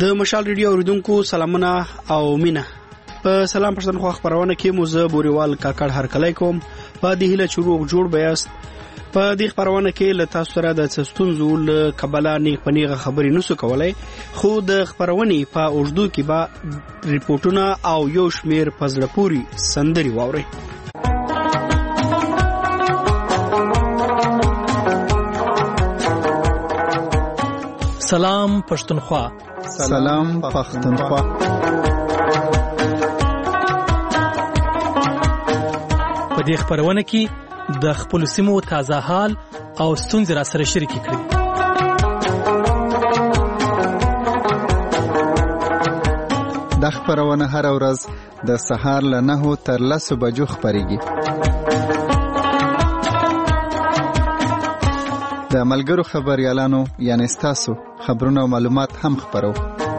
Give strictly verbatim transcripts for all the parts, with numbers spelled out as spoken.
د مشال ریډیو اوریدونکو سلامونه او مینه. په سلام پښتونخوا خبرونه کې مو زه بوريوال کاکړ هرکلی کوم. په دې هیله چې روغ جوړ بیاست. په دې خبرونه کې له تاسو سره د ستونزو له کبله نه پنیغه خبرې نسو کولای، خو د خبرونې په اوږدو کې به ریپورتونه او یو شمیر پزړه پوری سندري واوري. سلام پښتونخوا. سلام پښتونخوا. په دې خبرونه کې د خپل سیمو تازه حال او ستونزې را سره شریک کړي. د خبرونه هر ورځ د سهار له نهو تر لسو بجو خبريږي. د ملګرو خبريالانو یعنی تاسو خبرونه او معلومات هم خبرو.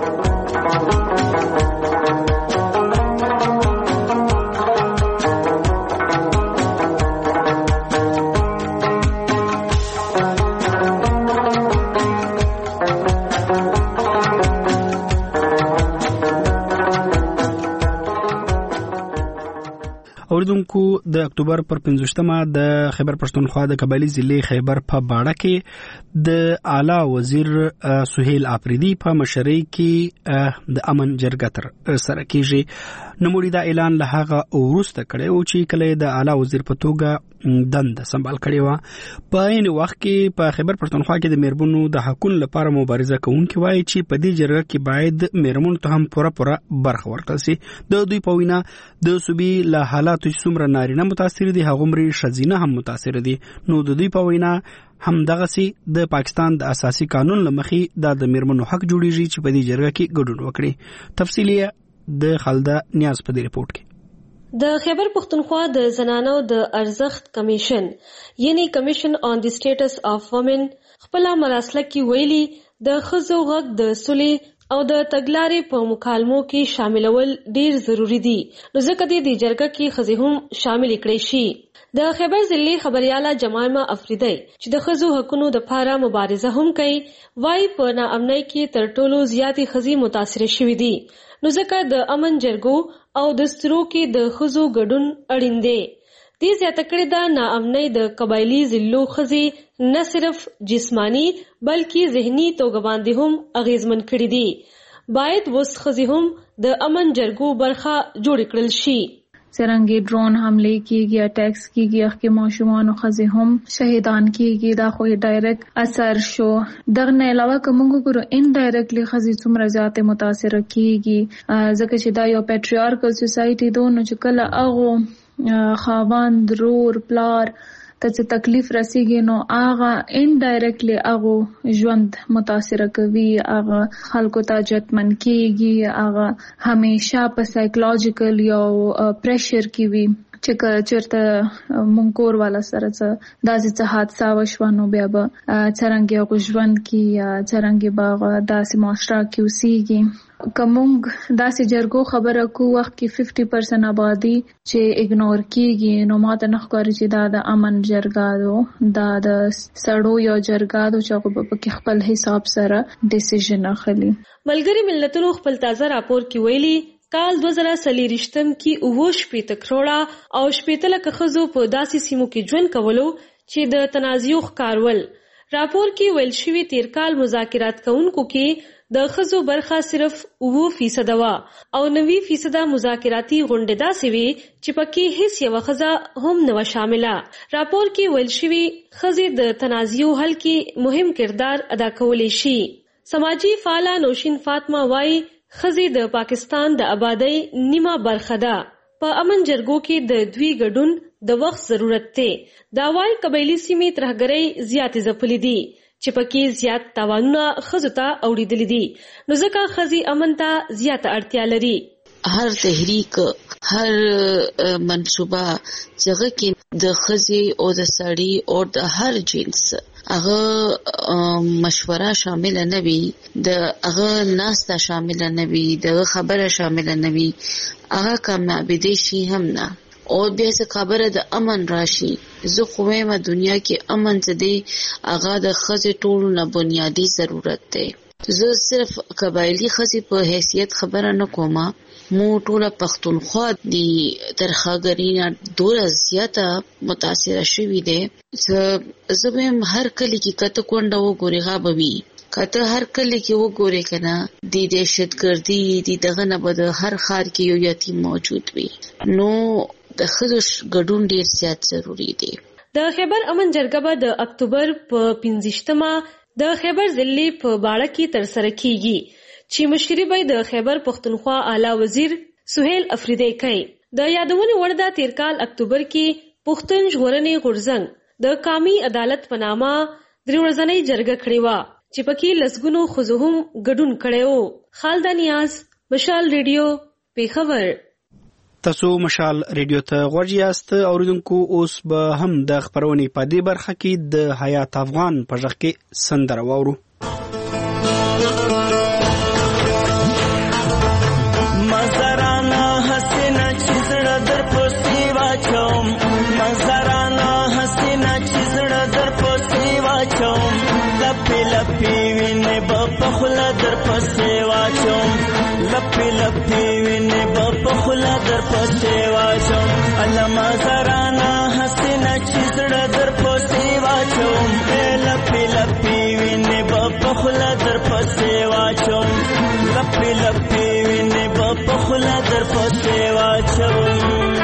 اوریدونکو د اکتوبر پر پنځوستمه د خیبر پښتونخوا د قبایلی ضلع خیبر په باړه کې د اعلی وزیر سهیل آفریدي په مشرۍ کې د امن جرګه تر سره کیږي. نوموړي دا اعلان له هغه وروسته کړی و چې کله د اعلی وزیر په توګه دند سمبال کړی و. په این وخت کې په خیبر پښتونخوا کې د میرمنو د حقوقو لپاره مبارزه کوونکي وایي چې په دې جرګه کې باید میرمنو ته هم پوره پوره برخه ورکړل شي. د دوی په وینا د صوبې له حالاتو چې څومره نارینه متاثر دي هغه مري شزینه هم متاثر دي. نو د دوی په وینا هم دغه سي د پاکستان د اساسي قانون لمخې د میرمنو حق جوړیږي چې په دې جرګه کې ګډون وکړي. تفصیلی د خالده نیاز په دې رپورت کې. د خیبر پښتونخوا د زنانو د ارزښت کمیشن یعنی کمیشن آن دی سټیټس اف وومن خپل مراسله کې ویلي د ښځو غږ د سولې او د تګلارې په مکالمو کې شاملول ډیر ضروری دي، نو ځکه دې د جرګه کې ښځې هم شامل کړي شي. د خیبر ضلع خبرياله جمالما افریدی چې د ښځو حقوقو د لپاره مبارزه هم کوي، وايي په ناامنۍ کې تر ټولو زیاتې ښځې متاثر شوې دي، نو ځکه د امن جرګو او د سترو کې د ښځو ګډون اړین دی. دې زیاته کړې ده ناامنۍ د قبایلی ضلعو ښځې نه صرف جسمانی بلکې ذهني توګه باندې هم اغیزمن کړي دي. باید وس ښځې هم د امن جرګو برخه جوړ کړل شي. څرنګه ډرون حمله کیږي، اٹیکس کیږي، اخکې ماشومان او ښځې هم شهیدان کیږي. دا خو ډایرکټ اثر شو. دغه نه علاوه کوم ګورو ان ډایرکټلی ښځې څومره زیاته متاثر کیږي ځکه چې دا یو پیټریارکل سوسایټي ده، نو چې کله هغه خاوند رور پلار ته څه تکلیف رسیږي نو هغه ان ډایرکټلی هغه ژوند متاثر کوي، هغه خلکو ته جتمن کیږي، هغه همیشه په سایکولوژیکل یو پریشر کې وي چې چېرته مونږ کور والا سره څه داسې څه حادثه وشوه نو بیا به څرنګه هغه ژوند کې یا څرنګه به هغه داسې معاشره کې اوسیږي. که مونږ داسې جرګو خبره کو وخت کې ففټي پرسنټ آبادي چې اګنور کیږي، نو ماته نه ښکاري چې دا د امن جرګه ده، دا د سړو یو جرګه ده چې هغه به په خپل حساب سره ډیسیژن اخلي. ملګري ملتونو خپل تازه راپور کې ویلي کال دوه زره څلوېښتم کې اووه شپېته کروړه او شپېته لکه ښځو په داسې سیمو کې ژوند کولو چې د تنازع ښکارول. راپور کې ویل شوي تیر کال مذاکرات کوونکو کې د ښځو برخه صرف اووه فیصده وه او نوي فیصده مذاکراتي غونډې داسې وې چې پکې هیڅ یوه ښځه هم نه وه شامله. راپور کې ویل شوي ښځې د تنازعو حل کې مهم کردار ادا کولی شي. سماجي فعاله نوشین فاطمه وایي ښځې د پاکستان د آبادۍ نیمه برخه ده. په امن جرګو کې د دوی ګډون د وخت ضرورت دی. دا وایي قبایلي سیمې ترهګرۍ زیاتې ځپلې دي چې پکې زیات تاوانونه ښځو ته اوریدلي دي، نو ځکه ښځې امن ته زیاته اړتیا لري. هر تحریک هر منصوبه چې کې د ښځې او د سړي او د هر جنس هغه مشوره شامل نه وي، د هغه ناسته شامل نه وي، د خبره شامل نه وي، هغه کامیابی دي شي هم نه. او بیا څه خبره د امن راشي. زه خو وایم دنیا کې امن څه دی، هغه د ښځې ټولو نه بنیادي ضرورت دی. زه صرف قبایلی خزي په حیثیت خبره نه کومه، مو ټوله پښتونخوا دی ترخاګرینا ډوره زیاته متاثره شوې ده. زه به هر کلی کې کته کونډه وګوري غابوي، کته هر کلی کې وګوري کنه د دهشتګردي د دغه نه بده هر خار کې یو یتیم موجود وي، نو د خدوش ګډون ډیر زیات ضروری دی. د خیبر امن جرګه به د اکتوبر په پنځشتمه د خیبر ضلع په باړه کې ترسره کیږي چې مشري به د خیبر پښتونخوا اعلی وزیر سهیل افریدی کوي. د یادونې وړ ده تیر کال اکتوبر کې پښتون ژغورنې غورځنګ د قومي عدالت په نامه درې ورځنۍ جرګه کړې وه چې پکې لسګونو ښځو هم ګډون کړی و. خالده نیاز، مشال ریډیو، پیښور. تاسو مشال ریډیو ته غوږ یاست. اوریدونکو اوس به هم د خبرونې په دې برخه کې د حیات افغان په غږ کې سندره واورو. مزرانا حسینا چیزړه در پوسې واچوم، مزرانا حسینا چیزړه در پوسې واچوم، لپی لپی وینې په خوله در پوسې واچوم، لپی لپی وینې په خوله در پوسې واچوم. الله مزرانا حسینا چیزړه در پوسې واچوم، لپی لپی وینې په خوله در پوسې واچوم، لپی لپی وینې په خوله در پوسې واچوم.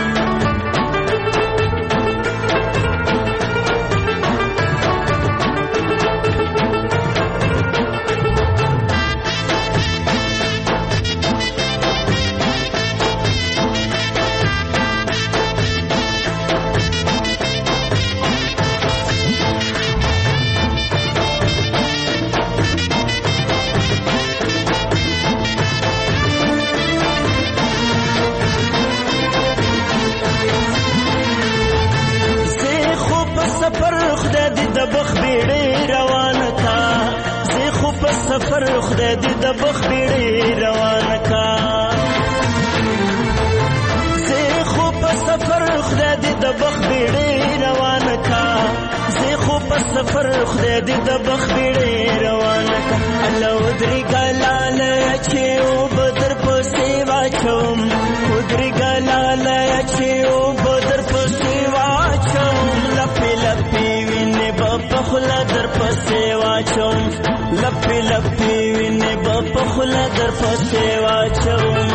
سفر خدای دې د بخ بیړې روان کا، زه خو په سفر خدای دې د بخ بیړې روان کا، زه خو په سفر خدای دې د بخ بیړې روان کا. الله ودري ګلاله چې او بدر پسې واچوم، ودري ګلاله چې او بدر پسې واچوم، لپی لپی وینې په خوله در پسې واچوم، لپی لپی وینې په خوله در پسې واچوم.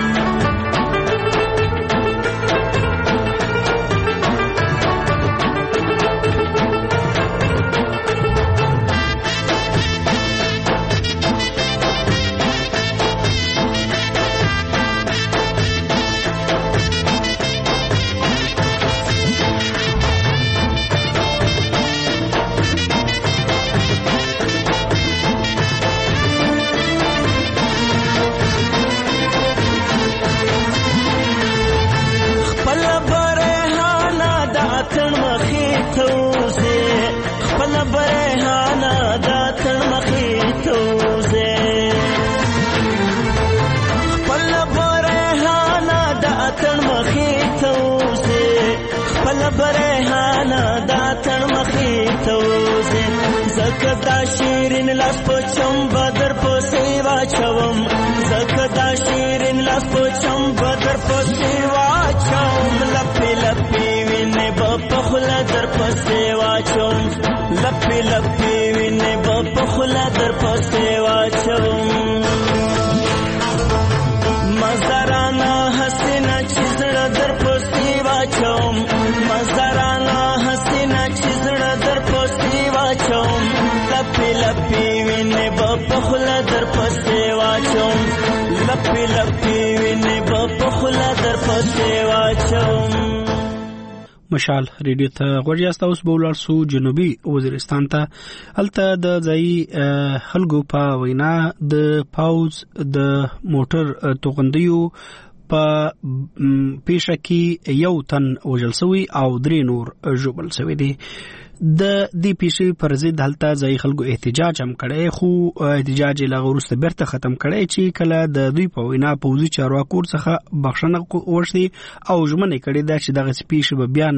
زکدا شیرین لاس پچم بدر پسې واچوم، زکدا شیرین لاس پچم بدر پسې واچوم، لپی لپی وینې په خوله در پسې واچوم، لپی لپی وینې په خوله در پسې واچوم. مزرانا حسینا چیزړه در پسې واچوم، مزرانا حسینا چیزړه در پسې واچوم، لپی لپی وینې په خوله در پسې واچوم، لپی لپی وینې په خوله در پسې واچوم. مشال ریډیو ته غوږ یاست. اوس به ولاړ سو جنوبي وزیرستان ته. هلته د ځایي خلکو په وینا د پاوز د موټر توغندیو په پیښه کې یو تن وژل شوی او درې نور ژوبل شوي دي. د دې پیښې پر ضد هلته ځایي خلکو احتجاج هم کړی، خو احتجاج یې له هغه وروسته بیرته ختم کړی چې کله د دوی په وینا پوځي چارواکو څخه بخښنه وغوښتې او ژمنه یې کړې ده چې دغسې پیښې به بیا نه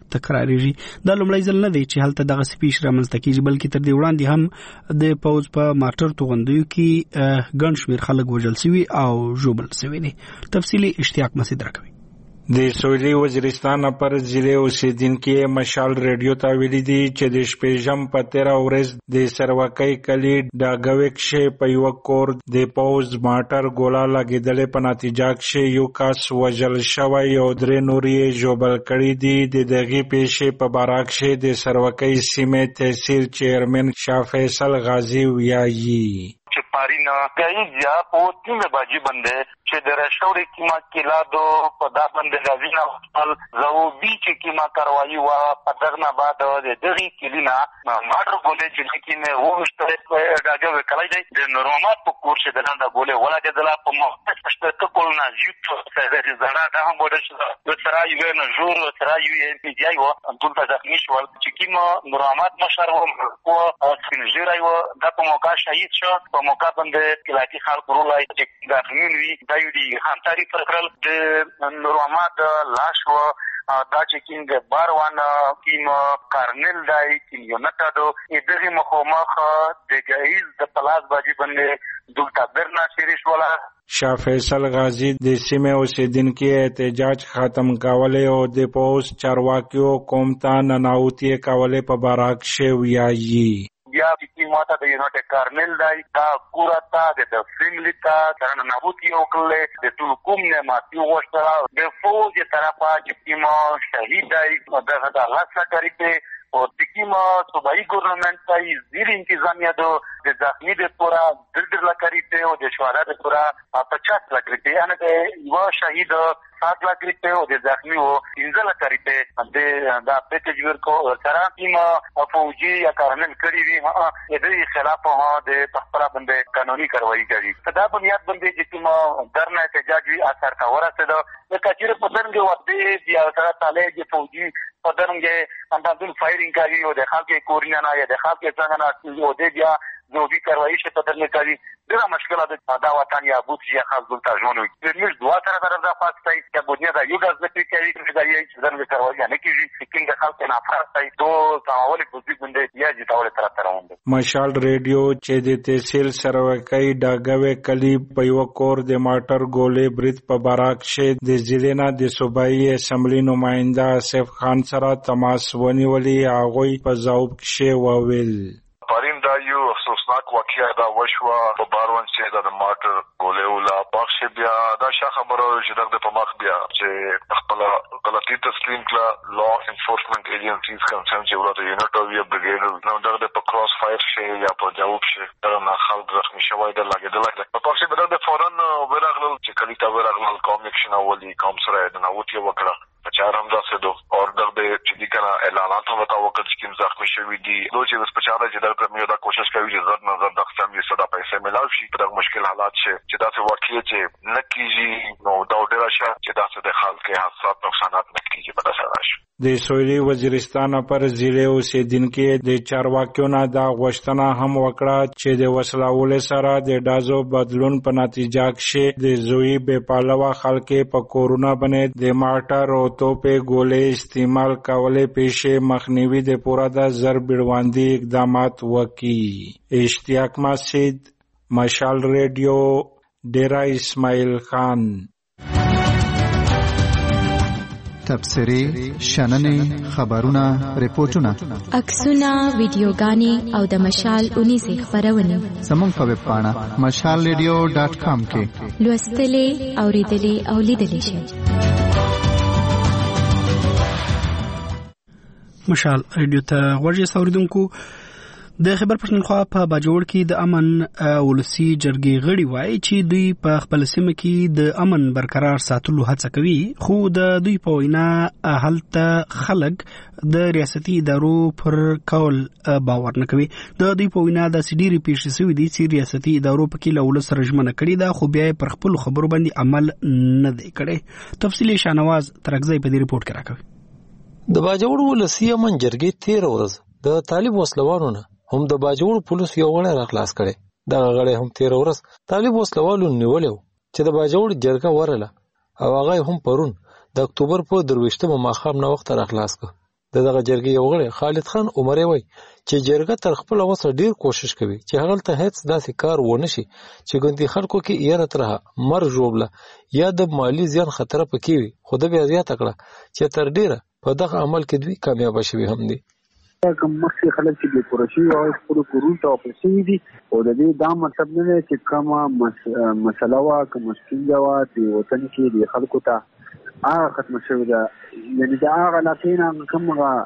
تکراریږي. دا لومړی ځل نه دی چې هلته دغه سپیش رامنځته کیږي، بلکې تر دې وړاندې هم د پوز په ماټر توغندیو کې ګڼ شمېر خلک وژل شوي او ژوبل شوي دي. تفصیلي اشتیاق مسعود راکوي. د سویلي وزیرستان پر ضلع اوسیدونکو مشال ریډیو ته ویلي دي چې د شپږم په تیره ورځ د سروکۍ کلي ډاګوي کښې په یوه کور د پوز ماټر ګوله لګېدلې په نتیجه کښې یو کس وژل شوی او درې نور یې ژوبل کړي دي. د دغې پیښې په باره کښې د سروکۍ سیمې تحصیل چیرمن شاه فیصل غازي وایي چې پارینا کایجا په تیمه باجی باندې چې د رشوري کیما کلا دو پدا باندې غازینا خپل زو بیچ کیما کاروایی وا پدغنا بعد د دغی کلینا ماډر ګولې چې کینه وښته راځو کلای دی د نورمات په کورس د لاندې ګولې ولا د لا په مخته څه کول نه یوټو څه زړه دا هم بوده چې د سرای یو نه جوړ سرای یو پی جای و ټول ته ځخنی شو چې کیما نورمات مشر و او سپینځرای و د په موقع شهید شو په موقع باندې کلاتی خلک ورولای چې داخلين وی دا یو دي هم تاریخ پرکل د نورمات لاش و دا چې کینګ باروان کیم کارنل دای کیم یو نټادو دغه مخومخ د جایز د پلاس باجی باندې دلته برنا شریش ولا شاه فیصل غازی د سیمې اوسیدونکو احتجاج ختم کولای او د پوس چارواکیو کوم ته نناوتی کولای په باراک شو ویایي یا چې ماته د یونټ کارنل دای دا کورتا د فیملی تا ترنه نابوتی او کله د ټول کوم نه ماتي وشتره د فوج طرفه چې ما شهید دای دغه د لاسه کړی او تکیما صوبایي ګورنمنت ته زیر انتظامیه دو د ځخمي د پورا دردر لکړی او د شواله د پورا پچاس لکړی ان د یو شهید سات لکړی او د ځخمي او انځل لکړی د دا پیکج ورکو سره کیما فوجي یا کارنل کړی وی د دې خلاف هغه د پخپلا باندې قانوني کاروایی کوي. دا بنیاد باندې چې کیما درنه احتجاج وی اثر کا ورسته د کچیر په څنګه وته بیا سره تعالی د فوجي په درنګه اندازون فایرینګ کوي او د خلکو کورینه نه یا د خلکو څنګه نه او د بیا زوبي کاروایی شته په درنګه کوي. دا مشکله د دا وطن یا بوت یا خاص دلته ژوند وي. د موږ دوا سره درځه پاتای چې بنیاد یو غاز د کوي چې دا یې درنګه کاروایی نه کوي چې د خلکو نه فرصتای دو تاول بوزي باندې یا چې تاول تر تر وند. مشال ریډیو چې د تحصیل سروکۍ ډاګوي کلی په یو کور د ماټر ګولې برید په باراک شه د ضلع د صوبایي اسمبلی نماینده آصف خان سره تماس ونیولې هغه په ځواب کې وویل پرین دا یو افسوسناک واقعیا دا وشوه په باروان چې د ماټر ګولې ولا بخش بیا دا شا خبره چې دغه په مخ بیا چې خپل غلطي تسلیم کړه لا انفورسمنت ایجنسیز کنسرن چې ورته یونټ او یا بریګیډ نو دغه په کراس فایر شي یا په جواب شي دا نه خلک زخمی شوی د لګیدل په پښې به د فورن ورغلل چې کلی تا ورغلل کوم اکشن اولی کوم سره د نووتی وکړه چار هم داسې دو اور دغه چې دي کنه اعلانات هم تا وکړ چې کوم زخمی شوی دي نو چې سپیشاله چې د پرمیو دا کوشش کوي چې زړه نظر د قسم یې صدا پیسې ملاوي شي په مشکل حالات شي چې داسې واقعي چې نکیږي نو دا ډیر شه چې داسې د خلکو حساسات نقصانات نکیږي په داسې راشي. د سویلي وزیرستان پر ضلع اوسیدونکو د چارواکیو نه دا غوښتنه هم وکړه چې د وسلوال سره د ډازو بدلون په نتیجه کې د زوی بې پالوا خلک په کورونا باندې د ماټر او توپې ګولې استعمال کولې پیښې مخنیوي د پورا د زر بیړواندي اقدامات وکړي. اشتیاق مسعود مشال ریډیو ډیرا اسماعیل خان. تبصری شننې خبرونه ریپورتونه عکسونه ویډیوګانې او د مشال اونیزه خبرونه زموږ په ویب پاڼه مشال ریډیو ډاټ کام کې لوستلې اوریدلې او لیدلې شئ. مشال ریډیو ته ورځي سوریدونکو د خیبر پښتونخوا په باجوړ کې د امن ولسی جرګې غړي وایي چې دوی په خپل سیمه کې د امن برقرار ساتلو هڅه کوي خو د دوی په وینا هلته خلک د ریاستي ادارو پر کول باور نه کوي. د دوی په وینا د سډيري پیښې سوي دي چې ریاستي ادارو په کې له ولس رجمنه کړي دا خو بیا پر خپل خبرو باندې عمل نه دی کړی. تفصیلی شانواز ترغزی په دې ریپورت کې راکوي. د باجوړ ولسی امن جرګې تیر ورځ د طالب وسلوانو نه هم د باجوړ پولیس یو غړی راخلاص کړي. دغه غړی هم تیر ورځ طالب وسلوالو نیولیو چې د باجوړ جرګه ورله او هغه هم پرون د اکتوبر په درويشتمه ماښام نه وخت راخلاص کړ. د دغه جرګې یو غړی خالد خان عمري وایي چې جرګه تر خپل وسه ډیر کوشش کوي چې هغه ته هیڅ داسې کار ونه شي چې ګوندي خلکو کې یره ترها مر جوړله یا د مالی زیان خطر پکې وي، خو د بیا زیاته کړه چې تر ډیره په دغه عمل کې دوی کامیاب شوي هم دي. کوم مخکې خلک چې د کورشي او خپل کورون ته واپس دي او د دې دا مطلب نه دی چې کومه مسله وا کوم ستونزه وا د وطن کې د خلکو ته هغه ختم شوې ده، یعنې د هغه علاقې نه کوم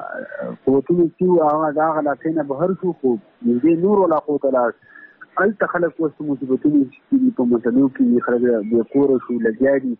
قوتونه چې هغه د هغه علاقې نه بهر شو، خو دې نور علاقو ته لاړ. هلته خلک اوس مصیبتونه چې په مسلو کې خلک بې کوره شو، لګیا دي.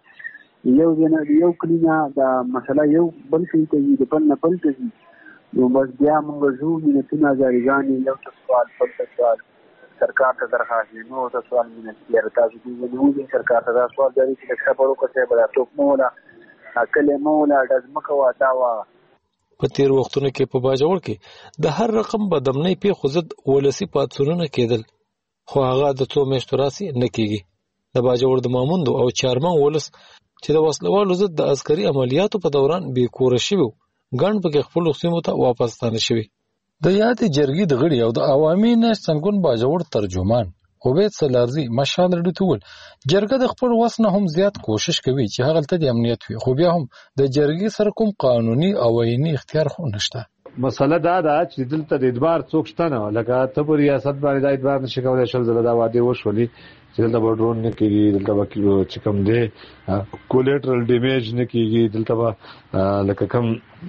یو ځای نه یو کلي نه دا مسله یو بل شي کوي، د بل نه بل ته ځي. نو بس بیا موږ ځو مینتونه هزارګانې، یو ته سوال بل ته سوال، سرکار ته درخواست دی، نور ته سوال مینت یاره تاسو دوی ونیولئ سرکار ته دا سوال جاري چې لږ صبر وکړه صاحب دا څوک مه وله کلی مه وله ډز مه کوه دا وه. په تیر وختونو کې په باجوړ کې د هر رقم بدامنۍ پیښو ضد ولسي پاڅونونه کېدل، خو هغه د څو میاشتو راسې نه کېږي. د باجوړ د ماموندو او چارمن ولس چې د وسلوالو ضد د عسکري عملیاتو په دوران بې کوره شوي وو، ګڼ پکې خپلو سیمو ته واپس ستانه شوي. د یادې جرګې د غړي او د عوامي نشت سنګون باجوړ ترجمان عبید سلارزي مشال رډو ته وویل جرګه د خپل وس نه هم زیات کوشش کوي چې هغلته د امنیت وي، خو بیا هم د جرګې سره کوم قانوني او عیني اختیار خو نشته. مسله دا ده چې دلته د ادبار څوک شته نه، لکه ته په ریاست باندې د ادبار نشي کولی. شل ځله دا وعدې وشولې چې دلته به ډرون نه کېږي، دلته به چې کوم دی کولیټرل ډیمیج نه کېږي، دلته به لکه کوم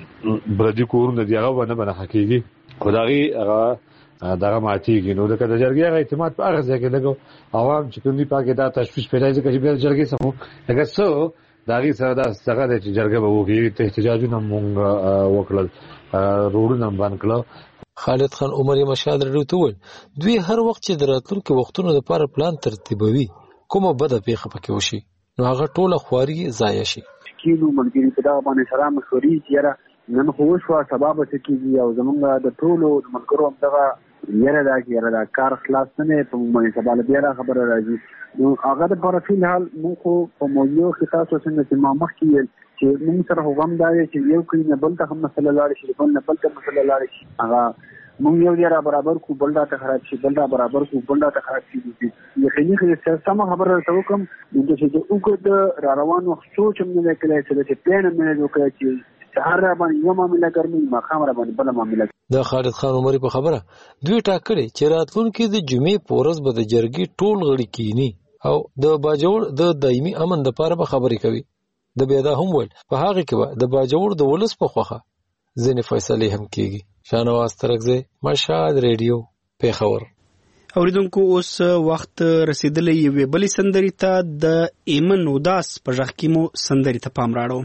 بردي کورونه دي هغه به نه به نښه کېږي، خو د هغې هغه دغه ماتېږي. نو لکه د جرګې هغه اعتماد په هغه ځای کې لږ عوام چې کوم دي په هغې دا تشویش پیدا ځکه چې بیا د جرګې څخه مو لکه څه د هغې سره دا څنګه دی چې جرګه به وکړي. احتجاجونه مونږ وکړل، روډونه هم بند کړه. خالد خان عمري مشال رډو ته وویل دوی هر وخت چې د راتلونکي وختونو لپاره پلان ترتیبوي، کومه بده پیښه پکې وشي نو هغه ټوله خواري ضایع شي. کینو ملګري په دغه باندې سره مشورې چې یاره نن خو وشوه سبا به څه کېږي، او زمونږ د ټولو ملګرو همدغه یاره ده چې یاره دا کار خلاص نه دی په موږ باندې سبا له بیا را خبره راځي. نو هغه دپاره فی الحال موږ خو په موضوع کې تاسو څنګه چې ما مخکې ویل چې موږ سره خو غم دا دی چې یو کلي نه بل ته هم مسله لاړې شي، بل نه بل ته مسله لاړې شي. هغه موږ یو ځای را برابر کړو، بل راته خراب شي، بل را برابر کړو، بل راته خراب شي. یقیني سمه خبره درته وکړم نو چې د اوږد را روان وخت سوچ هم نه دی کړی چې داسې پلان هم نه دی وکړی چې سهار را باندې یوه معامله ګرمي، ماښام را باندې بله معامله. د خالد خان عمري په خبره دوی ټاکلې چې راتلونکي د جمعې په ورځ به د جرګې ټول غړي کینی او د باجوړ د دایمي امن دپاره به خبرې کوي. د بیا دا هم ویل په هغې کې به د باجوړ د ولس په خوښه ځینې فیصلې هم کېږي. شاهنواز ترکزی، مشهد ریډیو، پېښور. اوریدونکو اوس وخت رسیدلی یوې بلې سندرې ته د ایمن اوداس په غږ کې مو سندرې ته پام راړو.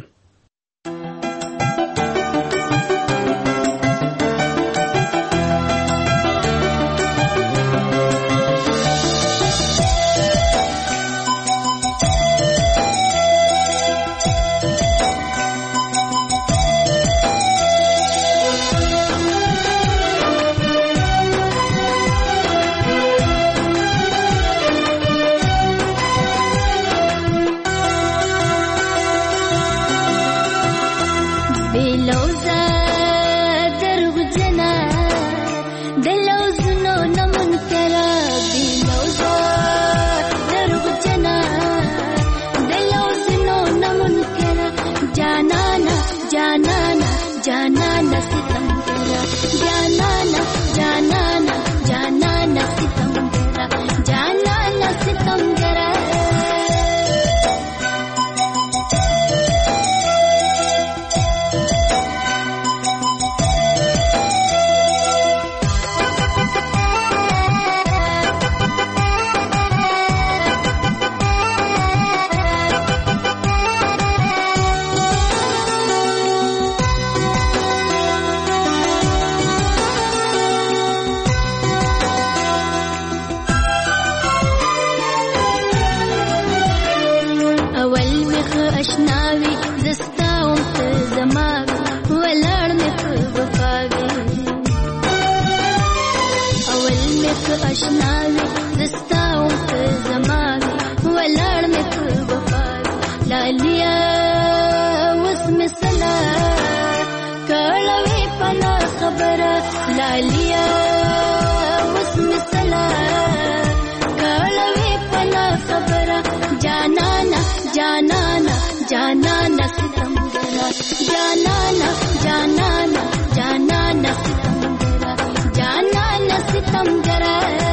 اشناوي دستاو په زمانه ولړ مې په وفا لالیا وس مثلا کړوي پنا خبره لالیا وسم سلا کړوي پنا خبره جانانا جانانا جانانا ستمګرا جانانا جانانا جانانا ستمګرا جانانا ستمګرا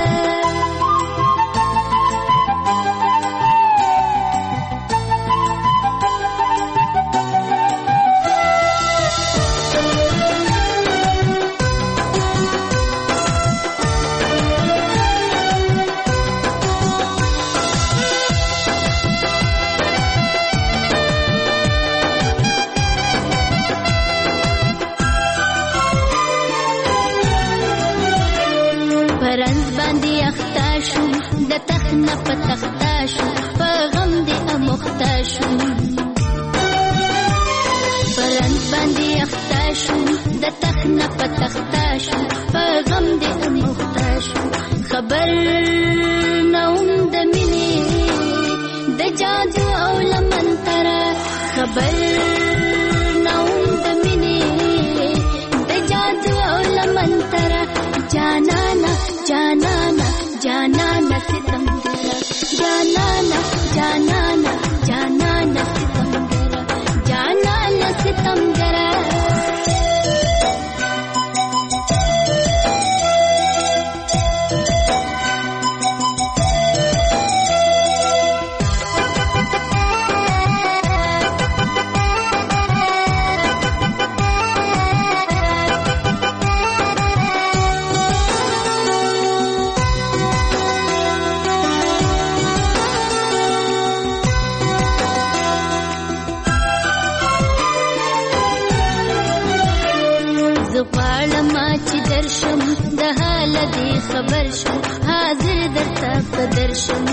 نه پتختا شو په غم دې امختا شو پرند باندې اختا شو د تخ نه پتختا شو په غم دې امختا شو خبر نوم د مینې د جادو او لمنتر خبر نوم د مینې د جادو او لمنتر جانانا جانانا جانانا ستم جانانا جانانا جانانا ستمګرا جانانا ستمګرا خبر شم حاضر درته قدر شم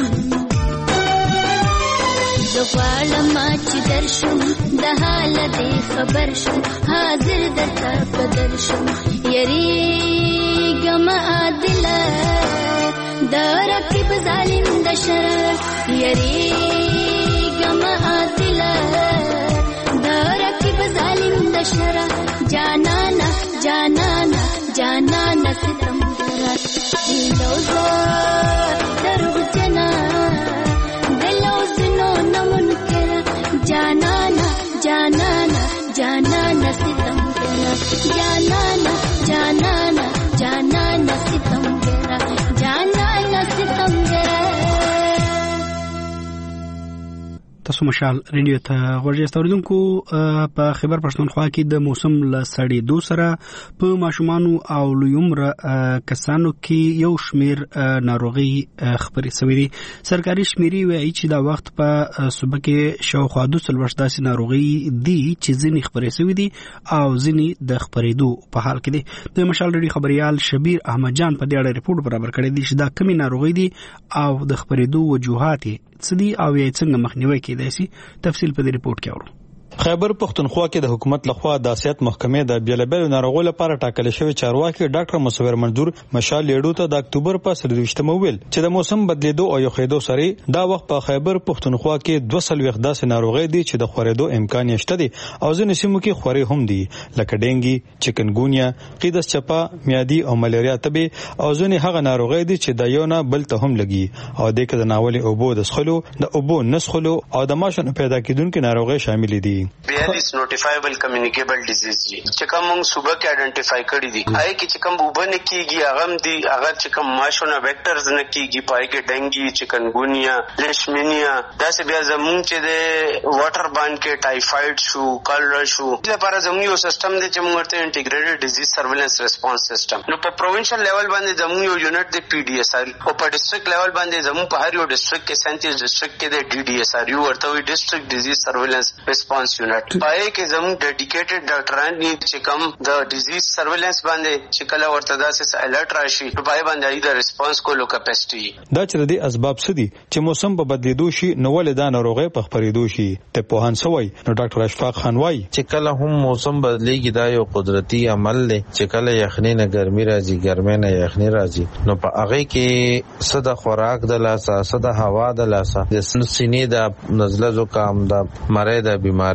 زغواړم چې درشم د حال دې خبر شم حاضر درته قدر شم یریږم عادله د رقیب ظالم د شر یریږم عادله د رقیب ظالم د شر جانانا جانانا جانانا ستم دلوزو درغ جنا دلوزنو نمنکر جانانا جانانا جانانا ستم کرا جانانا جانانا جانانا ستم کرا جانانا ستم کرا. تاسو مشال ریډیو ته ورجه ستوریدونکو په خبر پښتونخوا کې د موسم له سړې دو سره په ماشومانو او لویمره کسانو کې یو شمیر ناروغي خبرې شوې دي. سرکاري شمیرې وایي چې دا وخت په صوبه کې شاوخوا دوه څلوېښت داسې ناروغي دي چې ځینې خبرې شوې دي او ځینې د خبرېدو په حال کې دي. د مشال ریډیو خبريال شبیر احمد جان په دې اړه ریپورت برابر کړی دی چې دا کمی ناروغي دي او د خبرېدو وجوهات څه دي او یې څنګه مخنیوي کېدای شي. تفصیل په دې ریپورت کې اورو. خیبر پختونخوا کې د حکومت لخوا د اسیات محکمې د بیلابل ناروغو لپاره ټاکل شوی چارواکي ډاکټر مصور منظور مشال لیډو ته د اکتوبر په سلويشتمه ویل چې د موسم بدلیدو او یو خېدو سره دا وخت په خیبر پختونخوا کې دوه سلويخ داسې ناروغي دي چې د خورېدو امکان شته دي او ځینې سیمو کې خوري هم دي لکه ډینګي چکنګونیا قیدس چپا میادي او ملیریا تبه او ځینې هغه ناروغي دي چې د یو نه بل ته هم لګي او د کې د ناولې اوبو د سخلو د اوبو نسخلو او د ماشونو پیدا کیدونکو ناروغي شامل دي. بیالیس نوټیفایبل کمیونیکیبل ډیزیز دي چې کوم موږ صوبه کې آئیډنټیفای کړی دي. آی کې چې کوم وبنه کیږي هغه دي هغه چې کوم ماشونه ویکټرز نه کیږي پای کې ډنګي چکنګونیا لیشمینیا دا څه بیا زموږ چې د واټر باند کې ټایفاید شو کالرا شو د لپاره زموږ یو سیستم دی چې موږ ورته انټیګریټډ ډیزیز سرویلنس ریسپانس سیستم. نو په پروینشل لیول باندې زموږ یو یونټ دی پی ډی ایس آر او په ډیسټریکټ لیول باندې زموږ په هر یو ډیسټریکټ کې سینتیس ډیسټریکټ کې د ډی ډی ایس آر یو ورته وي ډیسټریکټ ډیزیز سرویلنس ریسپانس یونټ. پای کې زموږ ډیډیکیټډ ډاکټران دي چې کوم د ډیزیز سرویلنس باندې چې کله ورته داسې الرټ راشي په پای باندې د ریسپانس کولو کیپاسټي. دا چې د اسباب څه دي چې موسم په بدلیدو شي نو ولې دا ناروغي په خبرېدو شي ته په هان سوي نو ډاکټر اشفاق خان وايي چې کله هم موسم بدلېږي دا یو قدرتي عمل دی چې کله یخني نه ګرمي راځي ګرمي نه یخني راځي نو په هغه کې صد خوراک د لاسه صد هوا د لاسه د سینې د نزله زکام د مړې د بیماری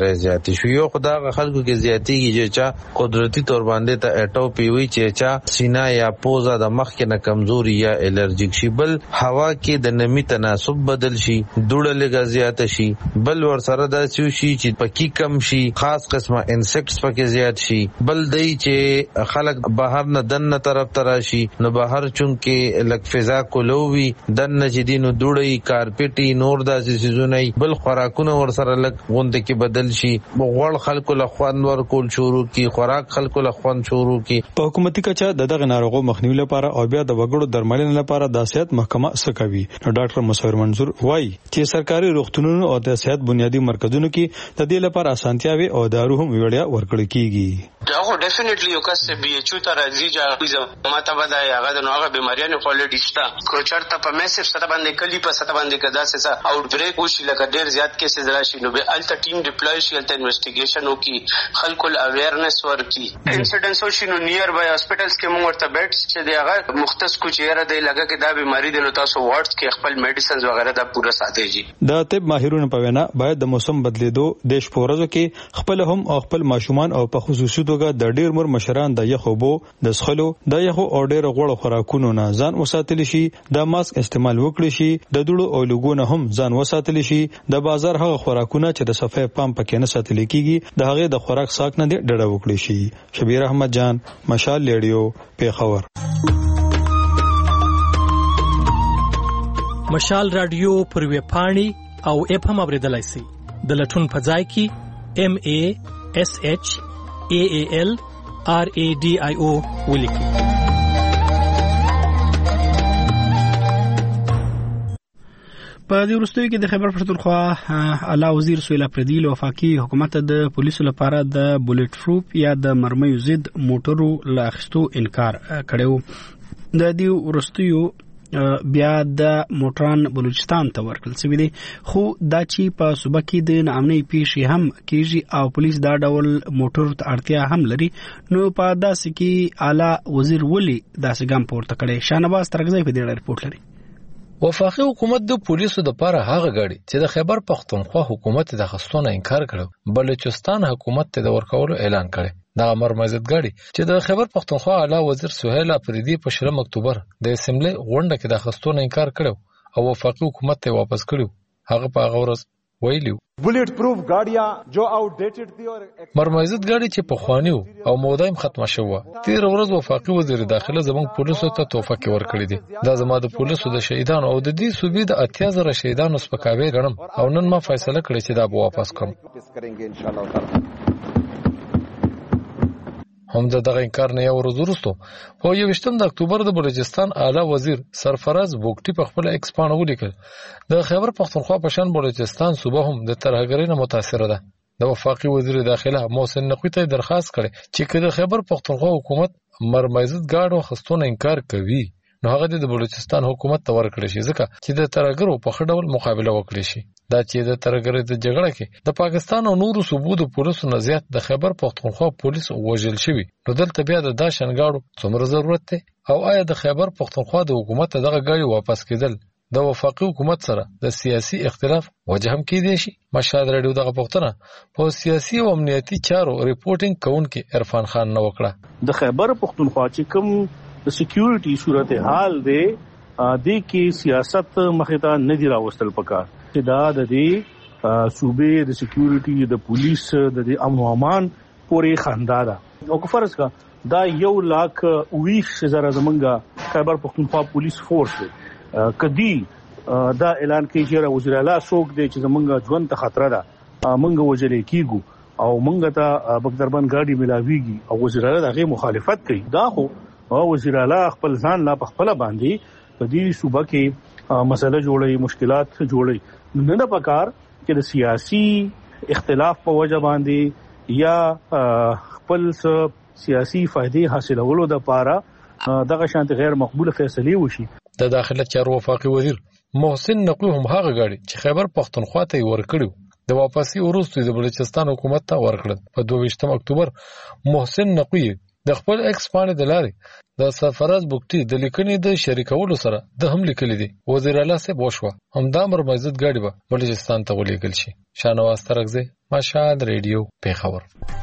ډېرې زیاتې شو. یو خدا خلکو کې زیاتېږي چې چا قدرتي تور باندې ته اټوپي وي چې چا سینا یا پوزه د مخ کې نه کمزوري یا الرجیک شي، بل هوا کې د نمی تناسب بدل شي، دوړه لږه زیاته شي، بل ور سره داسې شي چې پکی کم شي، خاص قسمه انسیکټس پکې زیات شي، بل دی چې خلک بهر نه دنه طرف ته راشي نو بهر چونکې لک فضا کولوي دنه چې دینو دوړی کارپټي نور داسې سيزونه، بل خوراکونه ور سره لک غونډه کې بدل شي، غوړ خلکو له خوان ور کول شروع کی، خوراک خلکو له خوان شروع کی. په حکومتي کچه د دغه ناروغو مخنیوي لپاره او بیا د وګړو درملنې لپاره د صحت محکمه څه کوي؟ نو ډاکټر مصور منظور وایي چې سرکاري روغتونونو او د صحت بنیادی مرکزونو کې د دې لپاره اسانتیاوي او دارو هم وړیا ورکړل کیږي. دا خو ډیفینټلی یو کس بي ایچ او ته راځي چې ماته بدای هغه د نوغه بیماریانو کوالټی شته کو چرته په میسج سره باندې کلی په سره باندې کدا څه اوټ بریک وشي لکه ډیر زیات کیسز راشي نو به الټا ټیم ډیپلوي شي الټا انویسټیګیشن وکي خلکو اویرنس ورکي انسیډنټس وشي نو نیر بای هاسپټلز کې موږ ورته بیډز چې دی هغه مختص کو چیرې دی لګه کې دا بیماری د نو تاسو وارډز کې خپل میډیسنز وغیرہ دا پوره ساتي جی. د طب ماهرونو په وینا باید د موسم بدلیدو دیش پورزو کې خپل هم او خپل ماشومان او په خصوصي توګه د ډیر مر مشران د یخو بو د سخلو د یخو او ډیر غوړ خوراکونو نه ځان وساتل شي، د ماسک استعمال وکړي شي، د دوړو او لګونه هم ځان وساتل شي، د بازار هغه خوراکونه چې د صفای پام پکې نه ساتل کیږي د هغه د خوراک ساک نه ډډه وکړي شي. شبیر احمد جان، مشال ریډیو، پیښور. مشال رادیو پر ویب پاڼې او اپ هم اوریدلای شئ. د لټون په ځای کې ام ا اس اچ ا ا ال ار ا ډي آی او ولیکئ. په دې وروستیو کې د خیبر پښتونخوا اعلی وزیر سهیل اپریدي له وفاقي حکومت د پولیسو لپاره د بولټ پروف یا د مرمیو ضد موټرو له اخیستو انکار کړی. د دې وروستیو بیا د موټران بلوچستان ته ورکړل شوی دی، خو دا چې په صوبه کې د ناامنۍ پیښې هم کیږي او پولیس دا ډول موټر ته اړتیا هم لري، نو په داسې کې اعلی وزیر ولی داسې ګام پورته کړی. شاهنواز ترغزی په دې رپورټ لري. وفاقي حکومت د پولیسو د پاره هغه غړي چې د خیبر پښتونخوا حکومت د خستونه انکار کړو، بلوچستان حکومت ته د ورکولو اعلان کړي. دا امر مزید غړي چې د خیبر پښتونخوا اعلی وزیر سهیل اپریدي په شلم اکتوبر د اسمبلی غونډه کې د خستونه انکار کړو او وفاقي حکومت ته واپس کړو. هغه په هغه ورځ ویلو bullet proof गाड़ियां जो आउटडेटेड थी और مرمایزت गाड़ी چې په خوانیو او مودایم ختمه شوه. تیر ورځ وفاقي وزیر داخله زموږ پولیسو ته توفه کې ورکړي دي. دا زما د پولیسو د شهیدانو او د دې صوبې د اتیا زره شهیدانو سپکاوی غنم او نن ما فیصله کړې چې دا به واپس کوم. هم د دغه انکار نه یو ورځ وروسته په یوویشتم د اکتوبر د بلوچستان اعلی وزیر سرفراز بوګټي په خپل ایکس پاڼه ولیکل د خیبر پښتونخوا په شان بلوچستان صوبه هم د ترهګرۍ نه متاثره ده. د وفاقي وزیر داخله محسن نقوی ته درخواست کړي چې کله خیبر پښتونخوا حکومت مرمایزت گاډو خستونه انکار کوي نو هغه د بلوچستان حکومت ته ورکړي شي ځکه چې د ترهګرو په خډول مقابله وکړي شي. دا چې د ترهګرۍ د جګړه کې د پاکستان او نورو صوبو د پولیسو نه زیات د خیبر پښتونخوا پولیس وژل شوي، نو دلته بیا د داشن گاډو څومره ضرورت دی او آیا د خیبر پښتونخوا د حکومت دغه گاډي واپس کېدل د وفاقي حکومت سره د سیاسي اختلاف وجه هم کېدای شي؟ مشهد رادیو دغه پوښتنه په سیاسي او امنیتي چارو ریپورټینګ کوونکي عرفان خان نه وکړه. د خیبر پښتونخوا چې کوم د سکیورټي صورتحال دی د کې سیاست مخې ته نه دی راوستل پکار چې دا د دې صوبې د سکیورټي د پولیس د دې امن او امان پورې خندا ده. او کو فرض کا دا یو لاک ویش زره زمونږه خیبر پښتونخوا پولیس فورس دی، کدی دا اعلان کوي چې وزیر اعلی څوک دی چې زمونږ ژوند ته خطر ده، مونږ وجلې کیګو او مونږ ته بګدربند ګاډي ملاويږي او وزیر اعلی دغه مخالفت کوي. دا خو وزیر اعلی خپل ځان لا په خپل باندې په دې صوبه کې مسله جوړي، مشکلات جوړي. نه نه پکار چې د سیاسي اختلاف په وجه باندې یا خپل سیاسي فائدې حاصلولو د پاره دغه شانت غیر مقبوله فیصله وشي. د داخله چارو وفاقي وزیر محسن نقوی هم هغه غاړي چې خیبر پښتونخوا ته ورکړو د واپسی وروسته د بلوچستان حکومت ته ورکړل. په دوه اکتوبر محسن نقوی د خپل ایکس باندې د لارې د سرفراز بوګټي د لیکنې د شریکولو سره د هم لیکلي دي وزیر اعلی صاحب وشوه همدا مرمایزت ګاډي به بلوچستان ته ولېږل شي. شاهنواز ترغزی مشهد ریډیو پیښور.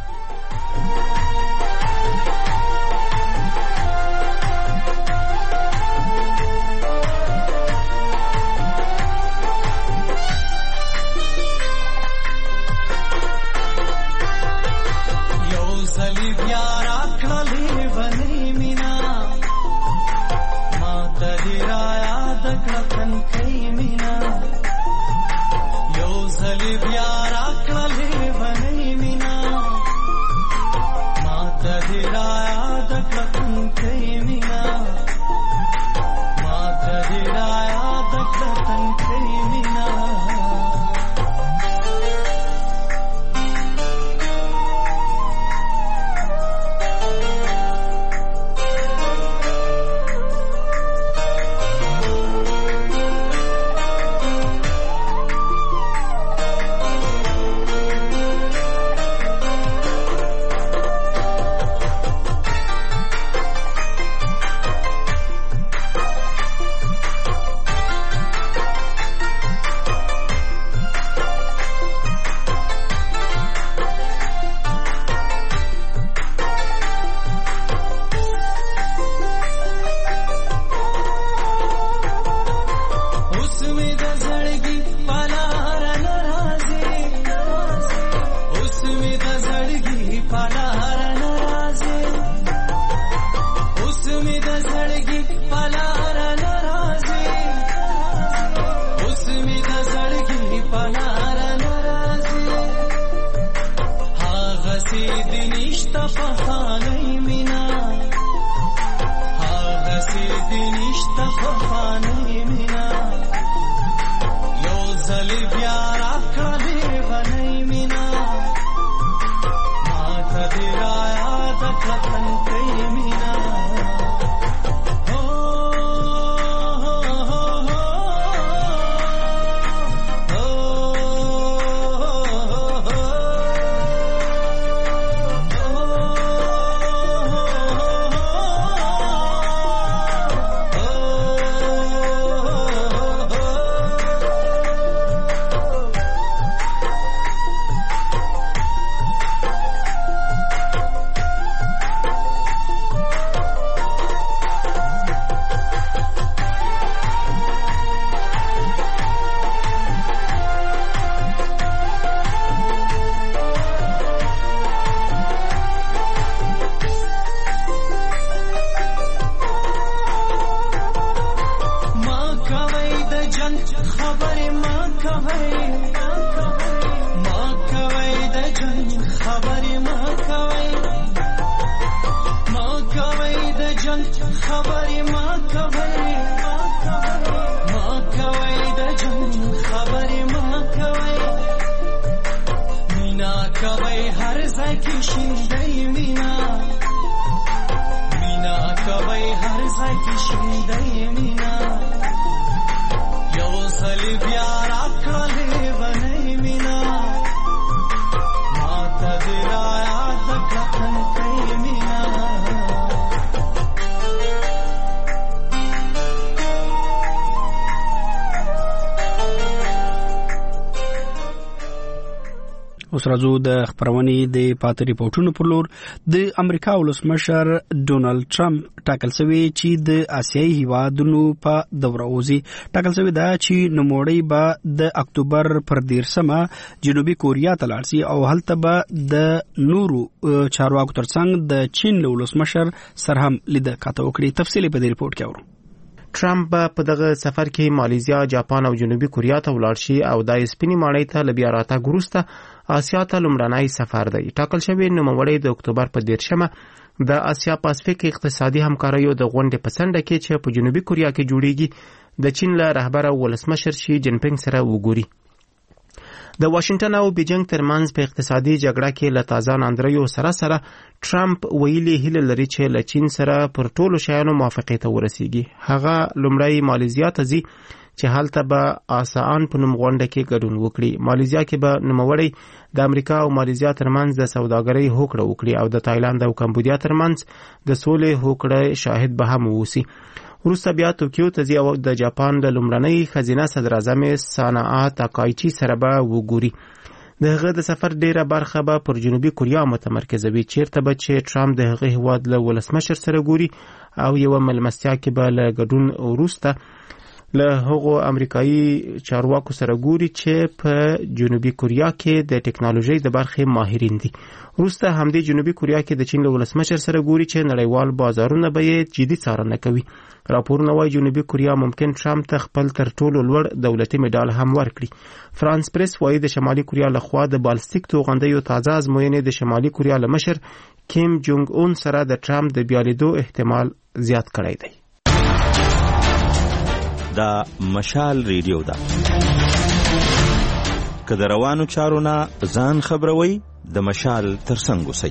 اوس راځو د خبرونې د پاتې ریپورتونو پر لور. د امریکا ولسمشر ډونالد ټرمپ ټاکل شوی چې د آسیایي هیوادونو په دوره وځي. ټاکل شوی دا چې نوموړی به د اکتوبر پر دیرشمه جنوبي کوریا ته لاړ شي او هلته به د نورو چارواکو ترڅنګ د چین له ولسمشر سره هم لیده کاته وکړي. تفصیل په دې ریپورت کې اورو. ټرمپ په دغه سفر کې مالیزیا، جاپان او جنوبي کوریا ته ولاړ شي او د سپینې ماڼۍ ته لبیا راته ګروسته آسیا ته لومړنی سفر دی. ټاکل شوی نوموړی د اکتوبر په دیرشمه د آسیا پاسفیک اقتصادي همکاریو د غونډې په څنډه کې چې په جنوبي کوریا کې جوړیږي د چین له رهبر او ولسمشر شي جین پینګ سره وګوري. د واشنگټن او بیجینګ ترمنځ په اقتصادي جګړه کې له تازه ناندریو سره سره ټرمپ ویلي هیله لري چې له چین سره پر ټولو شیانو موافقه ته ورسیږي. هغه لومړی مالیزیا ته ځي چې هلته به آسان په نوم غونډه کې ګډون وکړي. مالیزیا کې به نوموړی د امریکا او مالیزیا ترمنځ د سوداګرۍ هوکړه وکړي او د تایلند او کمبودیا ترمنځ د سولې هوکړه شاهد به هم ووسی. وروسته بیا توکیو ته ځي او د جاپان د لومړنۍ ښځینه صدراعظم ساناآ تاکایچي سره به وګوري. د هغه د سفر ډیره برخه به پر جنوبي کوریا متمرکزوي، چیرته به چې ټرمپ د هغه هیواد له ولسمشر سره ګوري او یو ملمستیا کې به له ګډون وروسته له هغو امریکایي چارواکو سره ګوري چې په جنوبي کوریا کې د ټکنالوژي د برخې ماهرین دي. وروسته همدې جنوبي کوریا کې د چین له ولسمشر سره ګوري چې نړیوال بازارونه به یې جدي څارنه کوي. راپورونه وايي جنوبي کوریا ممکن ټرمپ ته خپل تر ټولو لوړ دولتي مډال هم ورکړي. فرانس پریس وايي د شمالي کوریا لخوا د بالستیک توغندیو تازه ازموینې د شمالي کوریا له مشر کیم جونګ اون سره د ټرمپ د بیالیدو احتمال زیات کړی دی. دا مشال ریډیو ده. که د روانو چارو نه ځان خبروي د مشال ترڅنګ اوسئ.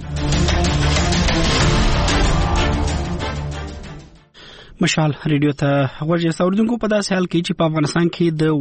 مشال ریډیو ته غوږی اوریدونکو، په داسې حال کې چې په افغانستان کې د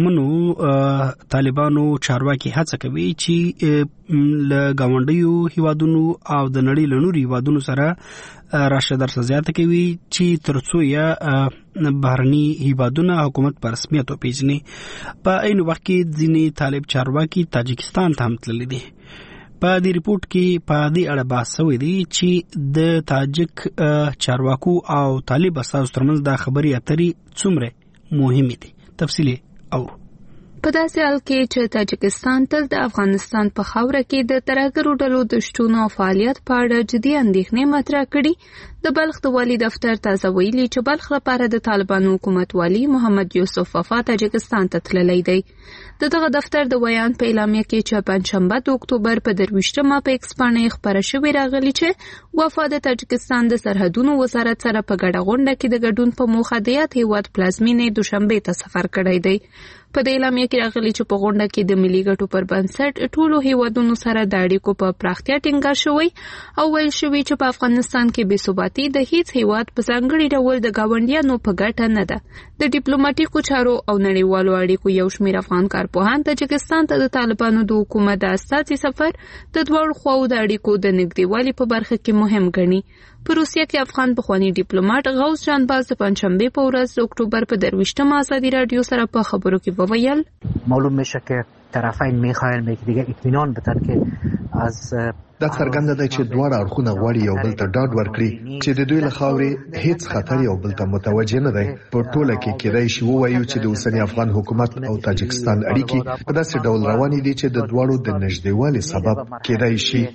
واکمنو طالبانو چارواکي هڅه کوي چې له گاونډیو هیوادونو او د نړۍ له نورو هیوادونو سره راشه درسه زیاته کوي چې ترڅو یا بهرني هیوادونه حکومت په رسمیت وپیژني. په عین وخت کې ځینې طالب چارواکي تاجکستان ته هم تللي دي. په دې ریپورت کې په دې اړه بحث شوی دی چې د تاجک چارواکو او طالب اساس ترمنځ د خبرې اترې څومره مهمه دي. تفصیل اورو. په داسې حال کې چې تاجکستان تل د افغانستان په خاوره کې د ترهګرو ډلو د شتون او فعالیت په اړه جدي اندېښنې مطرح کړي. د بلخ د والي دفتر تازه ویلي چې بلخ لپاره د طالبانو حکومت والی محمد یوسف وفا تاجکستان ته تللی دی. د دغه دفتر د بیان په اعلامیه کې چې پنځشنبه د اکتوبر په درویشتمه په ایکس باندې خبره شوې راغلي چې وفا د تاجکستان د سرحدونو وزارت سره په ګډه غونډه کې د ګډون په موخه د یاد هیواد پلازمینې دوشنبه ته سفر کړی دی. په دې اعلامیه کې راغلي چې په غونډه کې د ملي ګټو پر بنسټ ټولو هیوادونو سره د اړیکو په پراختیا ټینګار شوی او ویل شوی چې په افغانستان کې بې ثباتي د هیڅ هیواد په ځانګړي ډول د گاونډیانو په ګټه نه ده. د ډیپلوماټیکو چارو او نړیوالو اړیکو یو شمېر افغان کارپوهان تاجکستان ته د طالبانو د حکومت د اساسي سفر د دواړو خواو د اړیکو د نږدېوالي په برخه کې مهم ګڼي. په روسیه کې افغان پخوانی ډیپلوماټ غوث جانباز د پنځشنبه په ورځ د اکتوبر په درویشتمه ازادي رادیو سره په خبرو کې وویل معلوم میشه که طرفین میخواین به یکدیگر اطمینان بدن که از دا څرګنده ده چې دواړه اړخونه غواړي یو بل ته ډاډ ورکړي چې د دوی له خاورې هیڅ خطر یو بل ته متوجه نه دی. په ټوله کې کېدای شي ووایو چې د اوسني افغان حکومت او تاجکستان اړیکې په داسې ډول روانې دي چې د دواړو د نږدېوالي سبب کېدای شي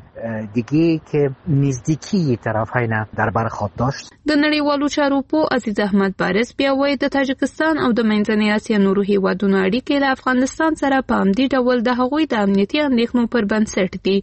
دیگه که نزدیکی طرفین در بر خود داشت. د نړیوالو چارو په عزیز احمد بارس بیا وایي د تاجکستان او د منځنۍ اسیا نورو هیوادونو اړیکې له افغانستان سره په همدې ډول د هغوی د امنیتي اندېښنو پر بنسټ دي.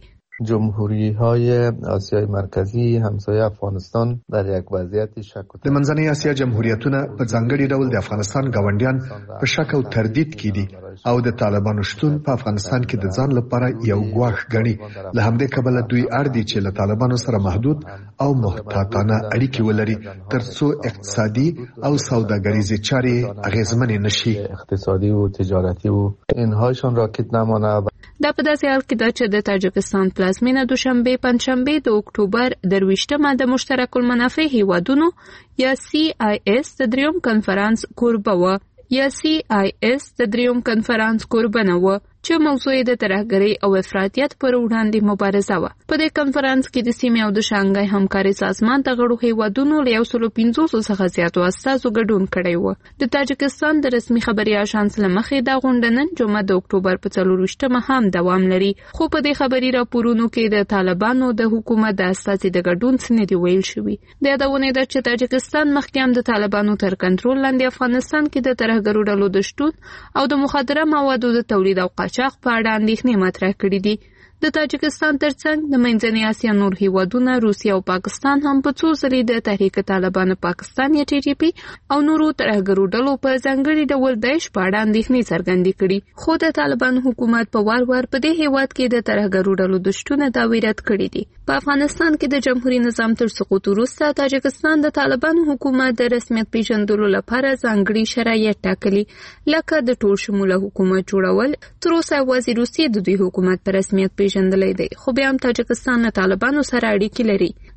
جمهوری‌های آسیای مرکزی همسایه افغانستان در یک وضعیت شک و د منځنۍ اسیا جمهوریتونه په ځانګړي ډول د افغانستان ګاونډیان په شک او تردید کې دي او د طالبانو شتون په افغانستان کې د ځان لپاره یو ګواښ ګڼي. له همدې کبله دوی اړ دي چې له طالبانو سره محدود او محتاطانه اړیکې ولري ترڅو اقتصادي او سوداګریزې چارې اغیزمنې نشي. اقتصادي او تجارتي او انهایشان راکد نمانه. دا په داسې حال کې ده چې د تاجکستان پلازمینه دوشنبه پنځشنبه د اکتوبر درویشتمه د مشترک المنافع هیوادونو یا سی آی اس د دریم کنفرانس کوربه و یا سی آی اس د دریم کنفرانس کوربه نه و چې موضوع د ترهګرۍ او افراطیت پر وړاندې مبارزه و. په دې کنفرانس کې د سیمې او د شانګهای همکاري سازمان د غړو هیوادونو له یو سل پنځوس څخه زیاتو استازو ګډون کړی و. د تاجکستان د رسمي خبري اژانس له مخې دا غونډه نن جمعه د اکتوبر په څلورویشتمه هم دوام لري، خو په دې خبري راپورونو کې د طالبانو د حکومت د اساسي د ګډون څخه دی ویل شوی. د یادونه ده چې تاجکستان مخکې هم د طالبانو تر کنټرول لاندې افغانستان کې د ترهګرو ډلو د شتون او د مخدره موادو د تولید او قاچاق په اړه اندېښنې مطرح کړې دي. د تاجکستان ترڅنګ د منځنۍ اسیا نور هیوادونه روسیه او پاکستان هم په څو ځلې د تحریک طالبان پاکستان یا ټي ټي پی او نورو ترهګرو ډلو په ځانګړي ډول داعش په اړه اندېښنې څرګندې کړي. خو د طالبان حکومت په وار وار په دې هیواد کې د ترهګرو ډلو د شتون دعوی رد کړي دي. په افغانستان کې د جمهوریت نظام تر سقوط وروسته تاجکستان د طالبان حکومت د رسمیت پیژندلو لپاره ځانګړي شرایط ټاکلي، لکه د ټول شموله حکومت جوړول. تر اوسه یوازې روسیې د دوی حکومت په رسمیت پیژندلی دی، خو بیا هم تاجکستان له طالبانو سره اړیکې لري.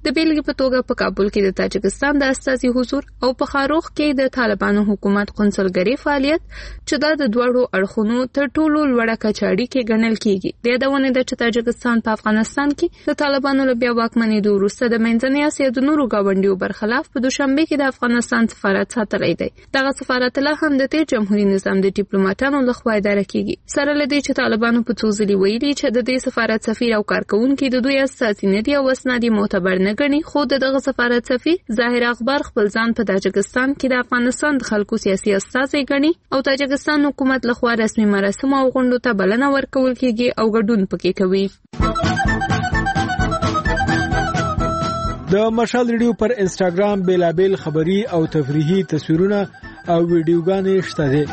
د بیلګې په توګه په کابل کې د تاجکستان د استازي حضور او په خاروخ کې د طالبانو حکومت قونسلګری فعالیت چې دا د دوړو اړخونو تر ټولو لوړه کچه اړیکې ګڼل کیږي. د یادونه ده چې تاجکستان په افغانستان کې د طالبانو له بیا واکمنېدو وروسته د منځنۍ اسیا د نورو ګاونډیو برخلاف په دوشنبه کې د افغانستان سفارت ساتلی دی. دغه سفارت لا هم د تیر جمهوریت نظام د ډیپلوماټانو لخوا اداره کیږي. سره له دې چې طالبانو په څو ځلې ویلي چې د دې سفارت سفیر او کارکونکي د دوی استازي نه دي او اسناد معتبر نه ګڼي، خو دغه سفارت سفیر ظاهر اخبار خپل ځان په تاجکستان کې د افغانستان د خلکو سیاسي استازي ګڼي او تاجکستان حکومت لخوا رسمي مراسم او غونډو ته بلنه ورکول کیږي او ګډون پکې کوي. د مشال ریډیو پر انسټاګرام بیلابیل خبری او تفریحي تصویرونه او ویډیوګانې شته دي.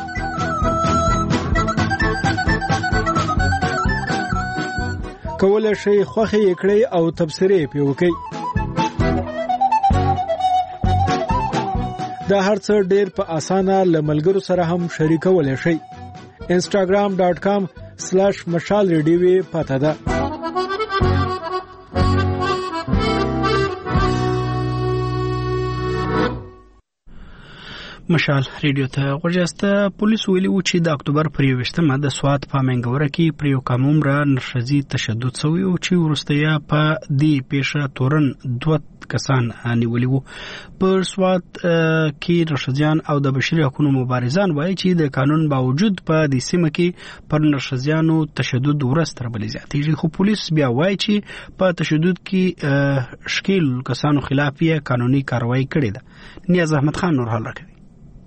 کولای شئ خوښه یې کړئ او تبصرې پې وکړئ. دا هر څه ډېر په اسانه له ملګرو سره هم شریکولی شئ. انسټاګرام ډاټ کام سلاش مشال ریډیو پته ده. مشال ریډیو ته غوږیاسته. پولیس ویلي و چې د اکتوبر پر یوویشتمه د سوات په منګوره کې پر یو قام عمره نرښځي تشدد شوی او چې وروسته یې په دې پیښه تورن دوه کسان نیولي وو. پر سوات کې نرښځیان او د بشري حقوقو مبارزان وایي چې د قانون باوجود په دې سیمه کې پر نرښځیانو تشدد ورځ تر بلې زیاتېږي، خو پولیس بیا وایي چې په تشدد کې ښکیل کسانو خلاف یې قانوني کاروایی کړې ده. نیاز احمد خان نور حال راکوي.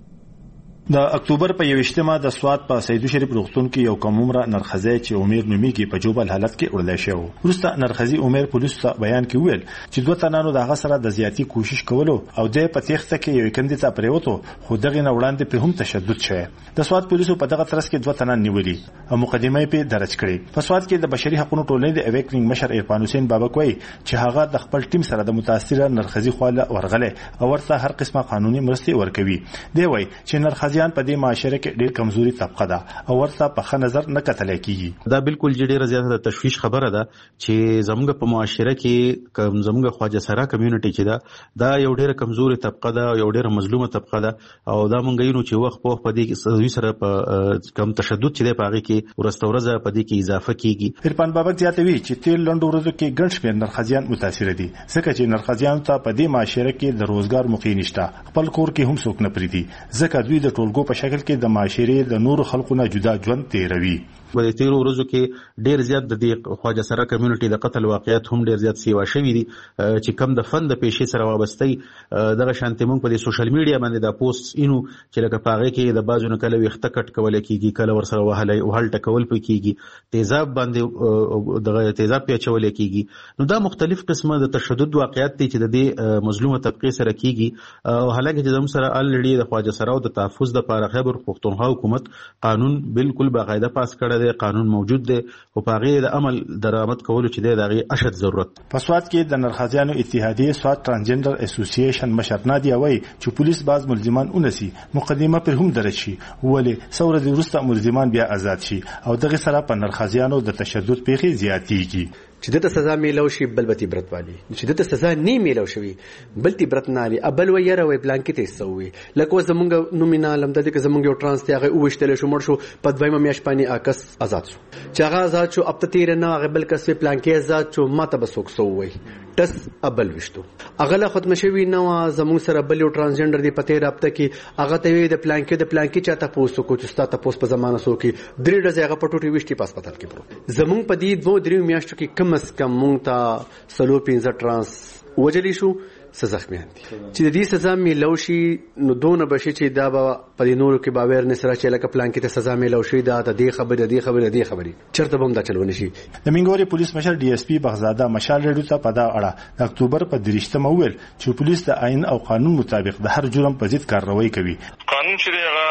د اکتوبر په یوویشتمه د سوات په سیدو شریف روغتون کې یو قام عمره نرښځی چې عمر نومیږي په جوبل حالت کې وړل شوی. وروسته نرښځي عمر پولیسو ته بیان کې ویل چې دوه تنانو دغه سره د زیاتی کوشش کولو او د په تخته کې یو کندې ته پریوتو، خو دغه نه وړاندې په هم تشدد شوی. د سوات پولیسو په دغه ترڅ کې دوه تنان نیولي او مقدمه یې په درج کړې. په سوات کې د بشري حقوقو ټولنې د اویکنګ مشر عرفان حسین بابک وایي چې هغه د خپل ټیم سره د متاثره نرښځي خواله ورغله او ورته هر قسمه قانوني مرستې ورکوي. دی وایي چې نرښځیان په دې معاشره کې ډېر کمزوري طبقه ده او ورته په ښه نظر نه کتل کیږي. دا بالکل ډېره زیاته د تشویش خبره ده چې زموږ په معاشره کې کوم زموږ خواجه سره کمیونټي چې ده دا یو ډېره کمزوري طبقه ده، یو ډېره مظلومه طبقه ده او دا مونږ یو چې وخت په په دې کې سره په کم تشدد چې ده په هغه کې ورسته ورځه په دې کې اضافه کیږي. عرفان بابک زیاتوي چې تیر لنډ ورځو کې ګڼ شمېر نرښځیان متاثر دي ځکه چې نرښځیانو ته په دې معاشره کې د روزګار موقع نشته، خپل کور کې هم څوک نه پریدي ځکه دوی د ټولګو په شکل کې د معاشرې د نور خلکو نه جدا ژوند تیروي. په تیر ورځو کې ډیر زیات د دې خواجه سره کمیونټي د قتل واقعیت هم ډیر زیات سیوا شوی دي چې کم د فن د پیښې سره وابستې دغه شانتي مونږ په سوشل میډیا باندې دا پوسټ اینو چې لکه پاغه کې د بازو نه کله وخته کټ کول کیږي، کله ورسره وهله او هل ټکول پکېږي، تیزاب باندې دغه تیزاب پیچول کیږي. نو دا مختلف قسمه د تشدد واقعیت دي چې د دې مظلومه طبقه سره کیږي او حالکه چې زموږ سره الریډي د خواجه سره او د تحفظ د لپاره خیبر پختونخوا حکومت قانون بالکل باقاعده پاس کړی دی، قانون موجود دی او په هغه د عمل درآمد کولو چې دغه اشد ضرورت. په سوات کې د نرښځیانو اتحادیه سوات ترانسجندر اسوسییشن مشر نادیا وایي چې پولیس باز ملزمان اونسي مقدمه پر هم درج شي ولې څوره د وروسته ملزمان بیا آزاد شي او دغه سره په نرښځیانو د تشدد پیښې زیاتېږي. چې دته سزا میلو شي بل به تبرت والی، چې دته سزا نه میلو شوی بل تبرت نالي ابل ويره وي بلانکې ته سوي لکه زمونږ نومینال هم د دې زمونږ یو ترانس ته هغه وشتل شو مړ شو په دویمه میاش پانی آکس آزاد شو چې هغه آزاد شو اب ته تیر نه هغه بل کس پلانکې آزاد شو ماته بسوک سوي ټس ابل وشتو هغه لا ختم شوی نو زمونږ سره بل یو ترانسجندر دی پته رابطه کې هغه ته د پلانکې د پلانکې چاته پوسو کو چې ستا ته پوس په زمانه سو کې درې ډزه هغه پټوټي وشتي پاسپټال کې برو زمونږ په دې دوه درې میاشتو کې کم اس کم مونږ ته سلو پنځه ترانس وجلی شو سزخمیان دي چې د دې سزا میلو شي نو دونه بشي چې دا به په نورو کې باور نه سره چې لکه پلان کې ته سزا میلو شي دا د دې خبره د دې خبره د دې خبري چرته بم دا چلونه شي. د منګوري پولیس مشر ډي اس پی بغزاده مشال ریډیو ته په دا اړه د اکتوبر په دریشتمه ویل چې پولیس د آئین او قانون مطابق د هر جرم په ضد کارروایی کوي. قانون چې هغه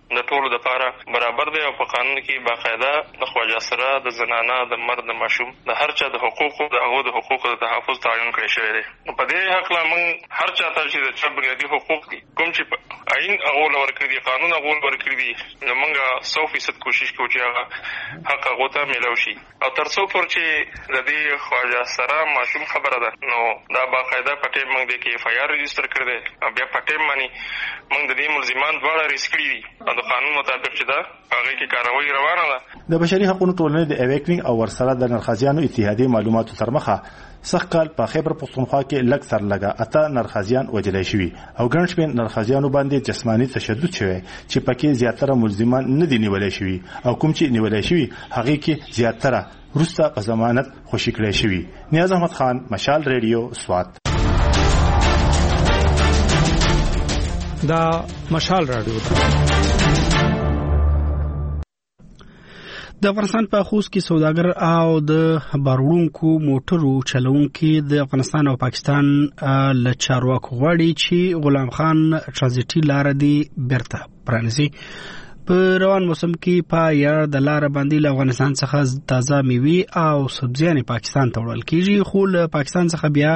د ټولو لپاره برابر دی او په قانون کې باقاعده د خواجه سره د زنانه د مرد د ماشوم د هر چا د حقوقو د هغو د حقوقو د تحفظ تعین کړی شوی دی. په دې حق لا موږ هر چا ته چې د چا بنیادي حقوق دي کوم چې عین هغو له ورکړي دي قانون هغو له ورکړي دي نو موږ سو فیصد کوشش کوو چې هغه حق هغو ته میلاو شي. او تر څو پورې چې د دې خواجه سره ماشوم خبره ده نو دا باقاعده په ټیم موږ د کې اف آی آر رجسټر کړی دی او بیا په ټیم باندې موږ د دې ملزمان دواړه ریس کړي دي او د قانون مطابق چې دا هغه کې کاروایی روانه ده. د بشري حقوقو ټولنې د اویکنینګ او ورسره د نرخزیانو اتحادیې معلوماتو تر مخه سخت کال په خیبر پښتونخوا کې لږ تر لږه اته نرخزیان وجلای شوي او ګڼ شمېر نرخزیانو باندې جسماني تشدد شوی چې پکې زیاتره ملزمان نه دي نیولای شوي او کوم چې نیولای شوي هغه کې زیاتره وروسته په ضمانت خوشي کړی شوي. نیاز احمد خان، مشال ریډیو، سوات. دا مشال رادیو ده. د افغانستان په خوست کې سوداګر او د باروړونکو موټرو چلوونکي د افغانستان او پاکستان له چارواکو غواړي چې غلام خان ټرانزیټي لار دی بیرته پرانیزي. په روان موسم کې په یار د لار باندې له افغانستان څخه تازه میوي او سبزیانې پاکستان ته وړل کیږي، خو له پاکستان څخه بیا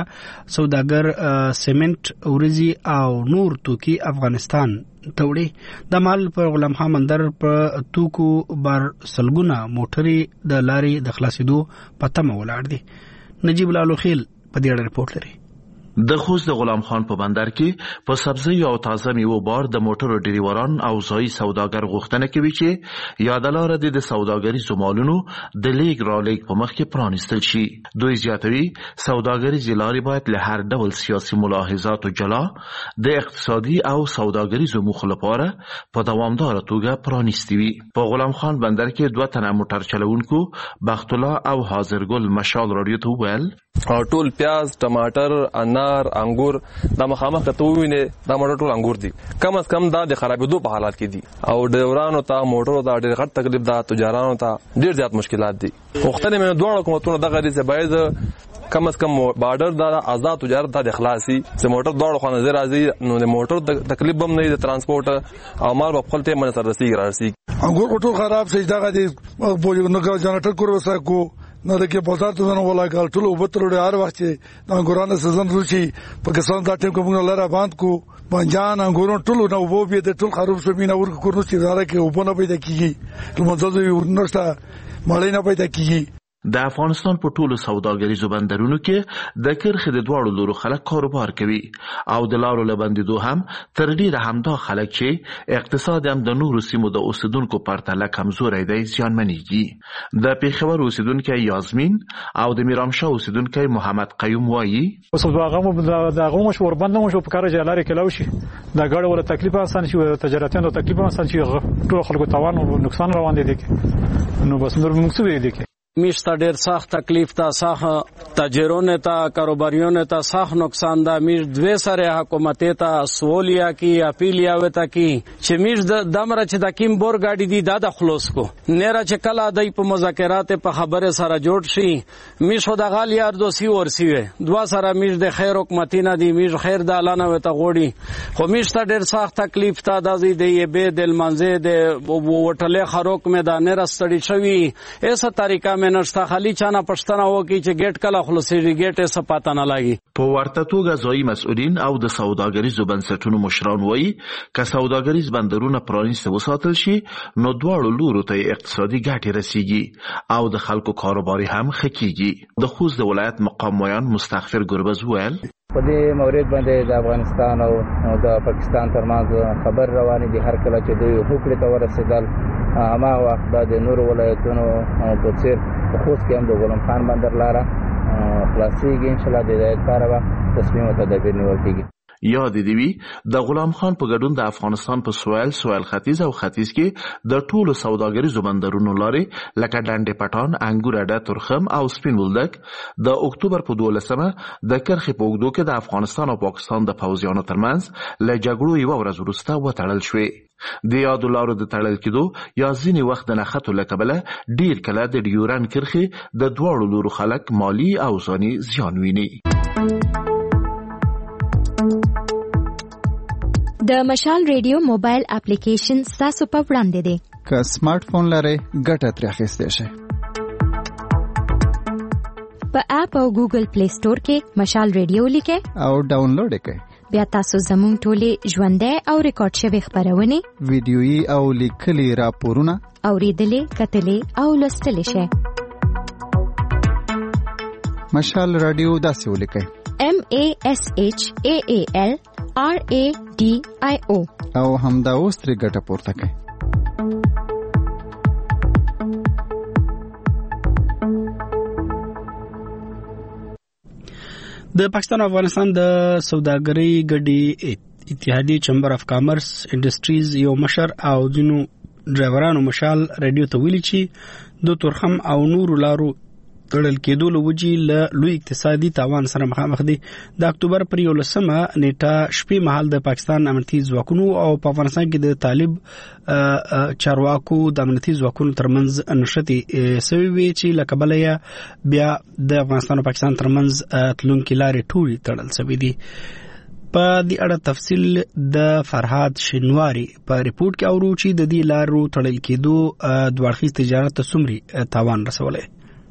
سوداګر سیمنټ، ورزي او نور توکي افغانستان ته وړي. د مال پر غلام خان بندر په توکو بار سلګونه موټرې د لارې د خلاصېدو په تمه ولاړ دي. نجیب لالوخیل په دې اړه رپورټ لري. د خوست د غلام خان په بندر کې په سبزی او تازه میوه بار د موټرو ډریوران او ځای سوداګر غوښتنه کوي چې یادلاره د سوداګریزو مالونو د لیګ را لیګ په مخ کې پرانیستل شي. دوی زیاتوي سوداګریزې لارې باید له هر ډول سیاسي ملاحظاتو جلا د اقتصادي او سوداګریزو موخو لپاره په دوامداره توګه پرانیستي وي. په غلام خان بندر کې دوه تنه موټر چلوونکو بخت الله او حاضرګل مشال رادیو ته وویل ټول پیاز، ټماټر، انار، انګور دا مخامخ ته وینې دا موټر ټول انګور دي. کم از کم دا د خرابېدو په حالات کې دي او ډریورانو ته موټرو ته ډېر غټ تکلیف ده، تجارانو ته ډېر زیات مشکلات دي. غوښتنې مې دواړو حکومتونو دغه دي چې باید کم از کم بارډر دا آزاد تجارت د خلاصي چې موټر دواړو خوا نظر راځي نو د موټر تکلیف هم نه د ترانسپورت او مال په خپل ټیم باندې سره رسیږي راځي. انګور ټول خراب شي دغه دي په نو جنریټر کور وسکو نو د کې بازار ته نو ولا ګل ټول وبترو هر وخت چې د انګورانو سيزن روشي پاکستان دا ټیم کوم لاره باند کو بنجان انګورو ټول نو وو به د ټول خراب شو مینه ورکو کورنو چې زاره کې وبونه پیدا کیږي لمزه یو نشته مړی نه پیدا کیږي. د افغانستان په ټولو سوداګریزو بندرونو کې د کرخې د دواړو لورو خلک کاروبار کوي او د لارو له بندېدو هم تر ډیره همدا خلک چې اقتصاد هم د نورو سیمو د اوسیدونکو پرتله کمزوری دی زیانمنېږي. د پېښور اوسیدونکی یاسمین او د میرامشاه اوسیدونکی محمد قیوم وایي اوس هغه د هغو مشور بند نه شو په کار چې لارې کلاو شي د ګاډو ولا تکلیف آسان شي تجارتیانو تکلیف آسان شي ټول خلکو تاوان او نقصان روان دي نو بس نور موږ څه ویل دي میشتا ډیر سخت تکلیف تا سخت تاجرونه تا کاروباریونه تا سخت نقصان دا میش دوی سره حکومت تا سوالیا کی اپیلیا وتا کی چې میش د دمره چې د کیم بور گاډی دی دا د خلاص کو نره چې کلا دای په مذاکرات په خبره سره جوړ شي میش خو د غال یار دوسی ورسی وي دوا سره میش د خیر حکومت نه دی میش خیر د اعلان وتا غوړي خو میش تا ډیر سخت تکلیف تا د دی دی به دل منځه د وټله خروک میدان رستړی شوی ایسه طریقه میں نشتا خالی چانا پښتنه وکي چې ګیټ کله خلاصيږي ګیټ یې سپاته نه لګي. په ورته توګه ځایي مسؤلین او د سوداګریزو بنسټونو مشران وایي که سوداګریز بندرونه پرانیسته وساتل شي نو دواړو لورو ته اقتصادي ګټې رسیږي او د خلکو کاروباري هم ښه کیږي. د خوست د ولایت مقام ویان مستغفر ګربز ویل په دې مورید باندې د افغانستان او د پاکستان ترمنځ خبر روانې دي هر کله چې دوی حکومت ته ورسېدل اما وخت د نور ولایتونو په څیر په خوست کې هم د غلام خان بندر لاره خلاصېږي ان شاء الله د هدایت لپاره به تصمیم او تدابیر نیول کېږي. یاد دی وی د غلام خان په ګډون د افغانستان په سویل سویل ختیځ او ختیځ کې د ټولو سوداګریزو بندرونو لارې لکه ډنډې پټان، انګور اډه، ترخم او سپین بولدک د اکتوبر په دولسمه د کرخې په اوږدو کې د افغانستان او پاکستان د پوځیانو ترمنځ له جګړو یوه ورځ وروسته وتړل شوې. د یادو لارو د تړل کېدو یا ځینې وخت د نښتو له کبله ډیر کله د ډیورن کرښې د دواړو لورو خلک مالي او ځاني زیان ویني. د مشال ریډیو موبایل اپلیکیشن ستاسو په وړاندې دی. که سمارټ فون لرئ ګټه ترې اخیستی شئ. په اپ او ګوګل پلی سٹور کې مشال ریډیو لیکئ او ډاونلوډ یې کړئ. بیا تاسو زموږ ټولې ژوندۍ او ریکارډ شوې خپرونې، ویډیويي او لیکلي راپورونه اورېدلې، کتلې او لوستلی شئ. مشال رادیو داسې ولیکئ: M A S H A A L R A D I O او همدا اوس ترې ګټه پورته کړئ. د پاکستان او افغانستان د سوداګرۍ ګډي اتحادیې چمبر اف کامرس انډستریز یو مشر او ځینو ډرایورانو مشال رادیو ته ویلي چې د تورخم او نورو لارو تړل کېدو له وجې له لوی اقتصادي تاوان سره مخامخ دي. د اکتوبر پر یولسمه نیټه شپې مهال د پاکستان امنیتي ځواکونو او په افغانستان کې د طالب چارواکو د امنیتي ځواکونو ترمنځ نښتې سوي وي چې له کبله یې بیا د افغانستان او پاکستان ترمنځ تلونکي لارې ټولې تړل سوي دي. په دې اړه تفصیل د فرهاد شینواری په ریپورت کې اورو چې د دې لارو تړل کېدو دوه اړخیز تجارت ته څومره تاوان رسولی.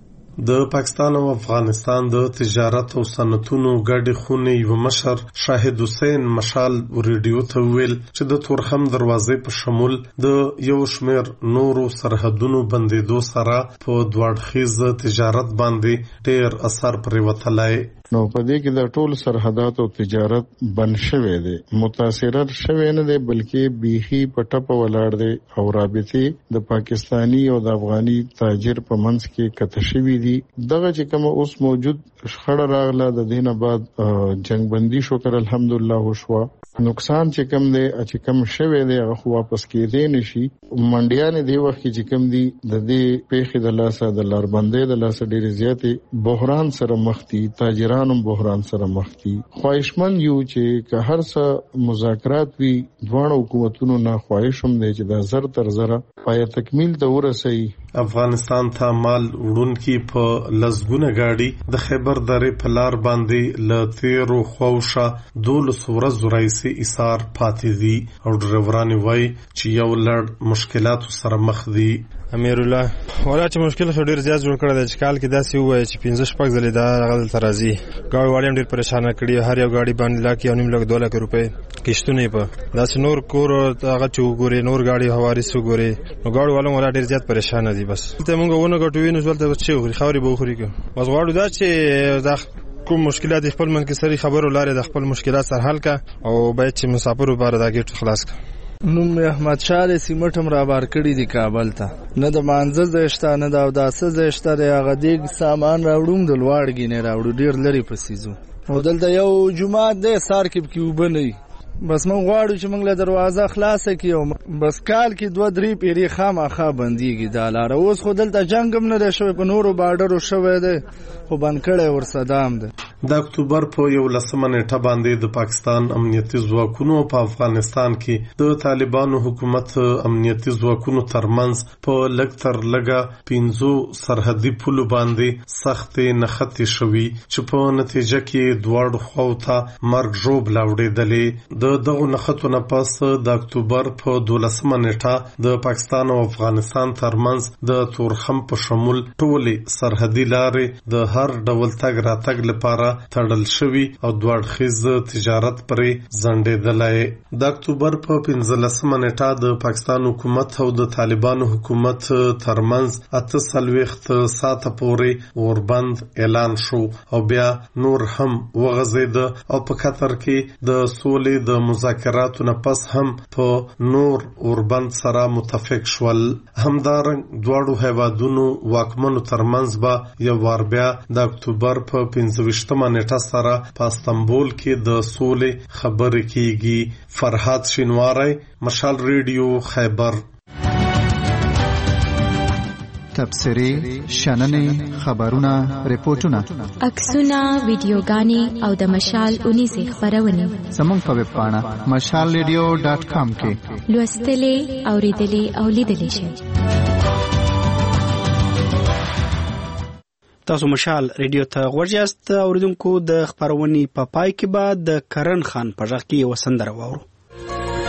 د پاکستان او افغانستان د تجارت او صنعتونو ګډې خونې یو مشر شاهد حسین مشال ریډیو ته ویل چې د تورخم دروازې په شمول د یو شمیر نورو سرحدونو بندیدو سره په دوړخیز تجارت باندې ډېر اثر پرې وتلی. نو په دې کې د ټول سرحدات او تجارت بند شوی دی، متاثر شوی نه دی بلکې بیخي په ټپه ولاړ دی او رابطې د پاکستانی او د افغاني تاجر په منځ کې کته شوي دي. دغه چې کوم اوس موجود شخړه راغله د دینه بعد جنگ بندي شکر الحمدلله وشوه. نقصان چې کم دی چې کم شوی دی هغه واپس کېدی نشي. منډیان دی وخت چې کم دی د دې پیښې د لاسه د لاربندۍ د لاسه ډېر زیاتې بحران سره مخ دي، تاجرانو بحران سره مخ دي. خواهشمن یو چې که هر څه مذاکرات وي دواړو حکومتونو نه خواهشم دی چې دا زر تر زره پای تکمیل ته ورسوي. افغانستان ته مال وړونکي په لسګونه گاډي د خیبر درې په لار باندې له تیرو خوښه دولس ورځو راځي ایثار پاتې دي او ډرایوران وایي چې یو لړ مشکلات سره مخ دي. امیر الله ولا چې مشکل خو ډیر زیات جوړ کړی دی چې کال کې داسې وایي چې پنځه شپږ ځلې دا غل ترازی گاډي واړم ډیر پریشان کړي. هر یو گاډي باندې لاکه او نیم لک دوه لک روپے کښتونه په داسې نور کور هغه چوغوري نور گاډي هواري سوګوري نو گاډي والو ولا ډیر زیات پریشان دي. بس ته مونږ ونه غټوي نو ځلته چې خوري به خوري کو بس غواړو دا چې دا کوم مشکلات خپل من کې سری خبرو لاره د خپل مشکلات سره حل کا او باید چې مسافرو بار دا گیټ خلاص کا. نوم احمد شاه سیمټم را بار کړی دی کابل ته، نه د مانزه زشته نه د اوداسه زشته د هغه دیګ سامان راوړم د لواړګي نه راوړو ډیر لري په سیزو او دلته یو جمعه د سار کې کې وبني. بس مونږ غواړو چې مونږ له دروازه خلاصه کیو. بس کال کې دوه درې پیری خامخا بنديږي دا لار. اوس خو دلته جنگ هم نه شوی، په نورو بارډرو شوی دی خو بند کړی ور صدام دی. د اکتوبر په یولسمه نیټه باندې د پاکستان امنیتي ځواکونو په افغانستان کې د طالبانو حکومت امنیتي ځواکونو ترمنځ په لږ تر لږه پنځو سرحدي پولو باندې سختې نښتې شوي چې په نتیجه کې دواړو خواو ته مرګ ژوبله وړېدلې. د دغو نښتو نه پس د اکتوبر په دولسمه نیټه د پاکستان او افغانستان ترمنځ د تورخم په شمول ټولې سرحدي لارې د هر ډول تګ راتګ لپاره تړل شوي او دوه اړخیز تجارت پرې ځنډېدلی. د اکتوبر په پنځلسمه نیټه د پاکستان حکومت او د طالبانو حکومت ترمنځ اته څلوېښت ساعته پورې اوربند اعلان شو او بیا نور هم وغځېده او په قطر کې د سولې د مذاکراتو نه پس هم په نور اوربند سره متفق شول. همدارنګ دواړو هیوادونو واکمنو ترمنځ به یو وار بیا د اکتوبر په پنځه ویشتمه نیټه سره په استنبول کې د سولې خبرې کیږي. فرهاد شینواری، مشال ریډیو، خیبر. تبصرې، شننې، خبرونه، ریپورتونه، عکسونه، ویډیوګانې او د مشال اونیزې خبرونه زموږ په ویب پاڼه مشال ریډیو ډاټ کام کې لوستلې، اوریدلې او لیدلې شئ. تاسو مشال ریډیو ته غوږیاست. اوریدونکو د خبرونې په پای کې به د کرن خان په ژغ کې یو سندره واورو.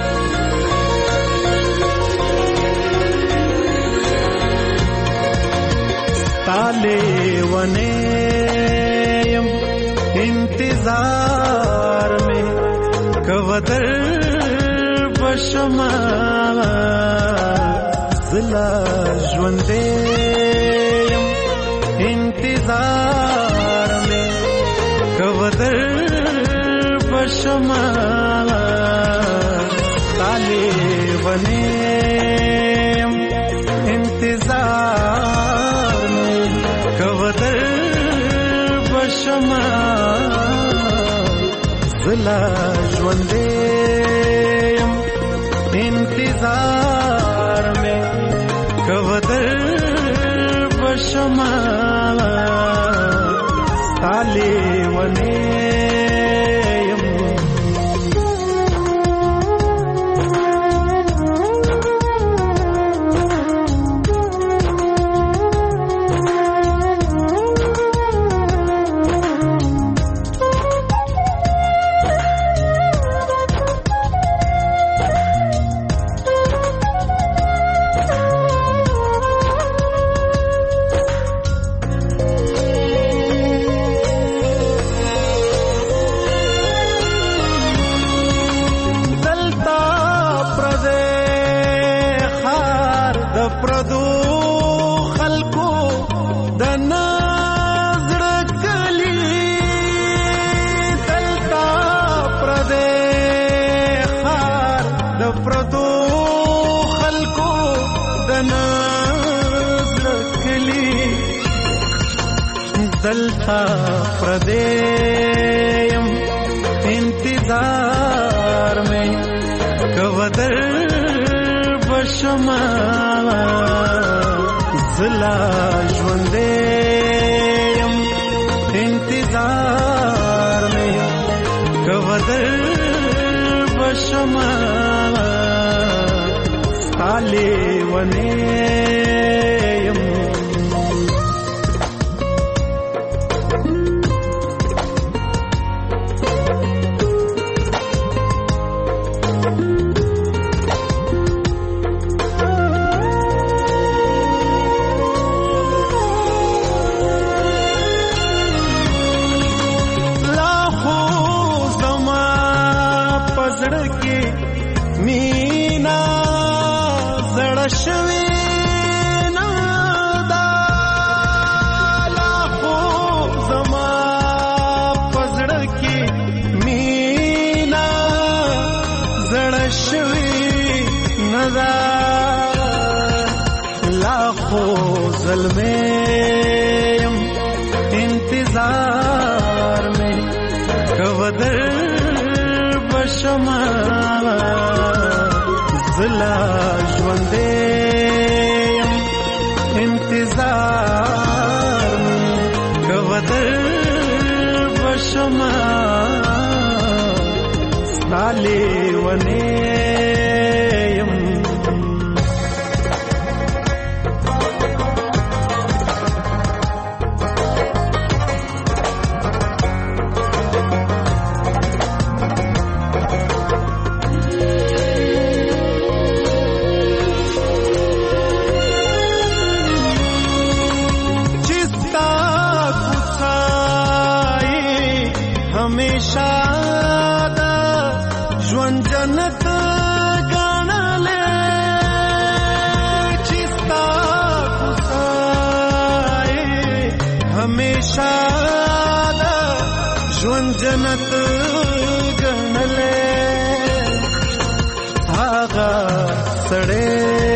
ताले वने इंतजार में कवदर बशमा जिला ژوندې इंतजार में कवदर बशमा ताले वने इंतजार में कवदर बशमा जिला ژوندې इंतजार में कवदर बशमा ताले वने दलता प्रदेयम इंतजार में कवदर बशमा जिला ژوندې इंतजार में कवदर बशमा ताले वने में इंतजार में कवदर बशमा जिला ژوندې इंतजार में कवदर बशमा ताले वने जन्नत गणले आगा सड़े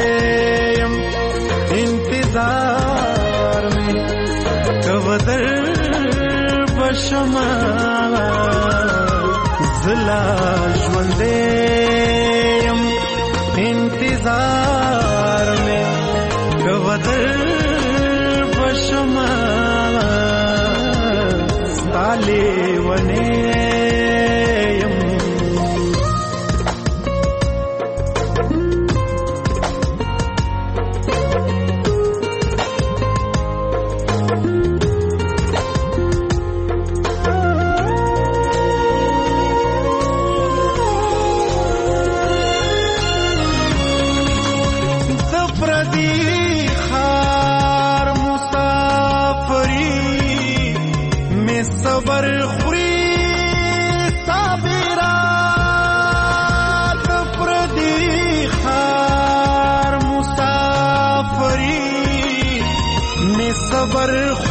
इंतजार में कवदर बशमा जिला ژوندې इंतजार में कवदर बशमा ताले वने خبر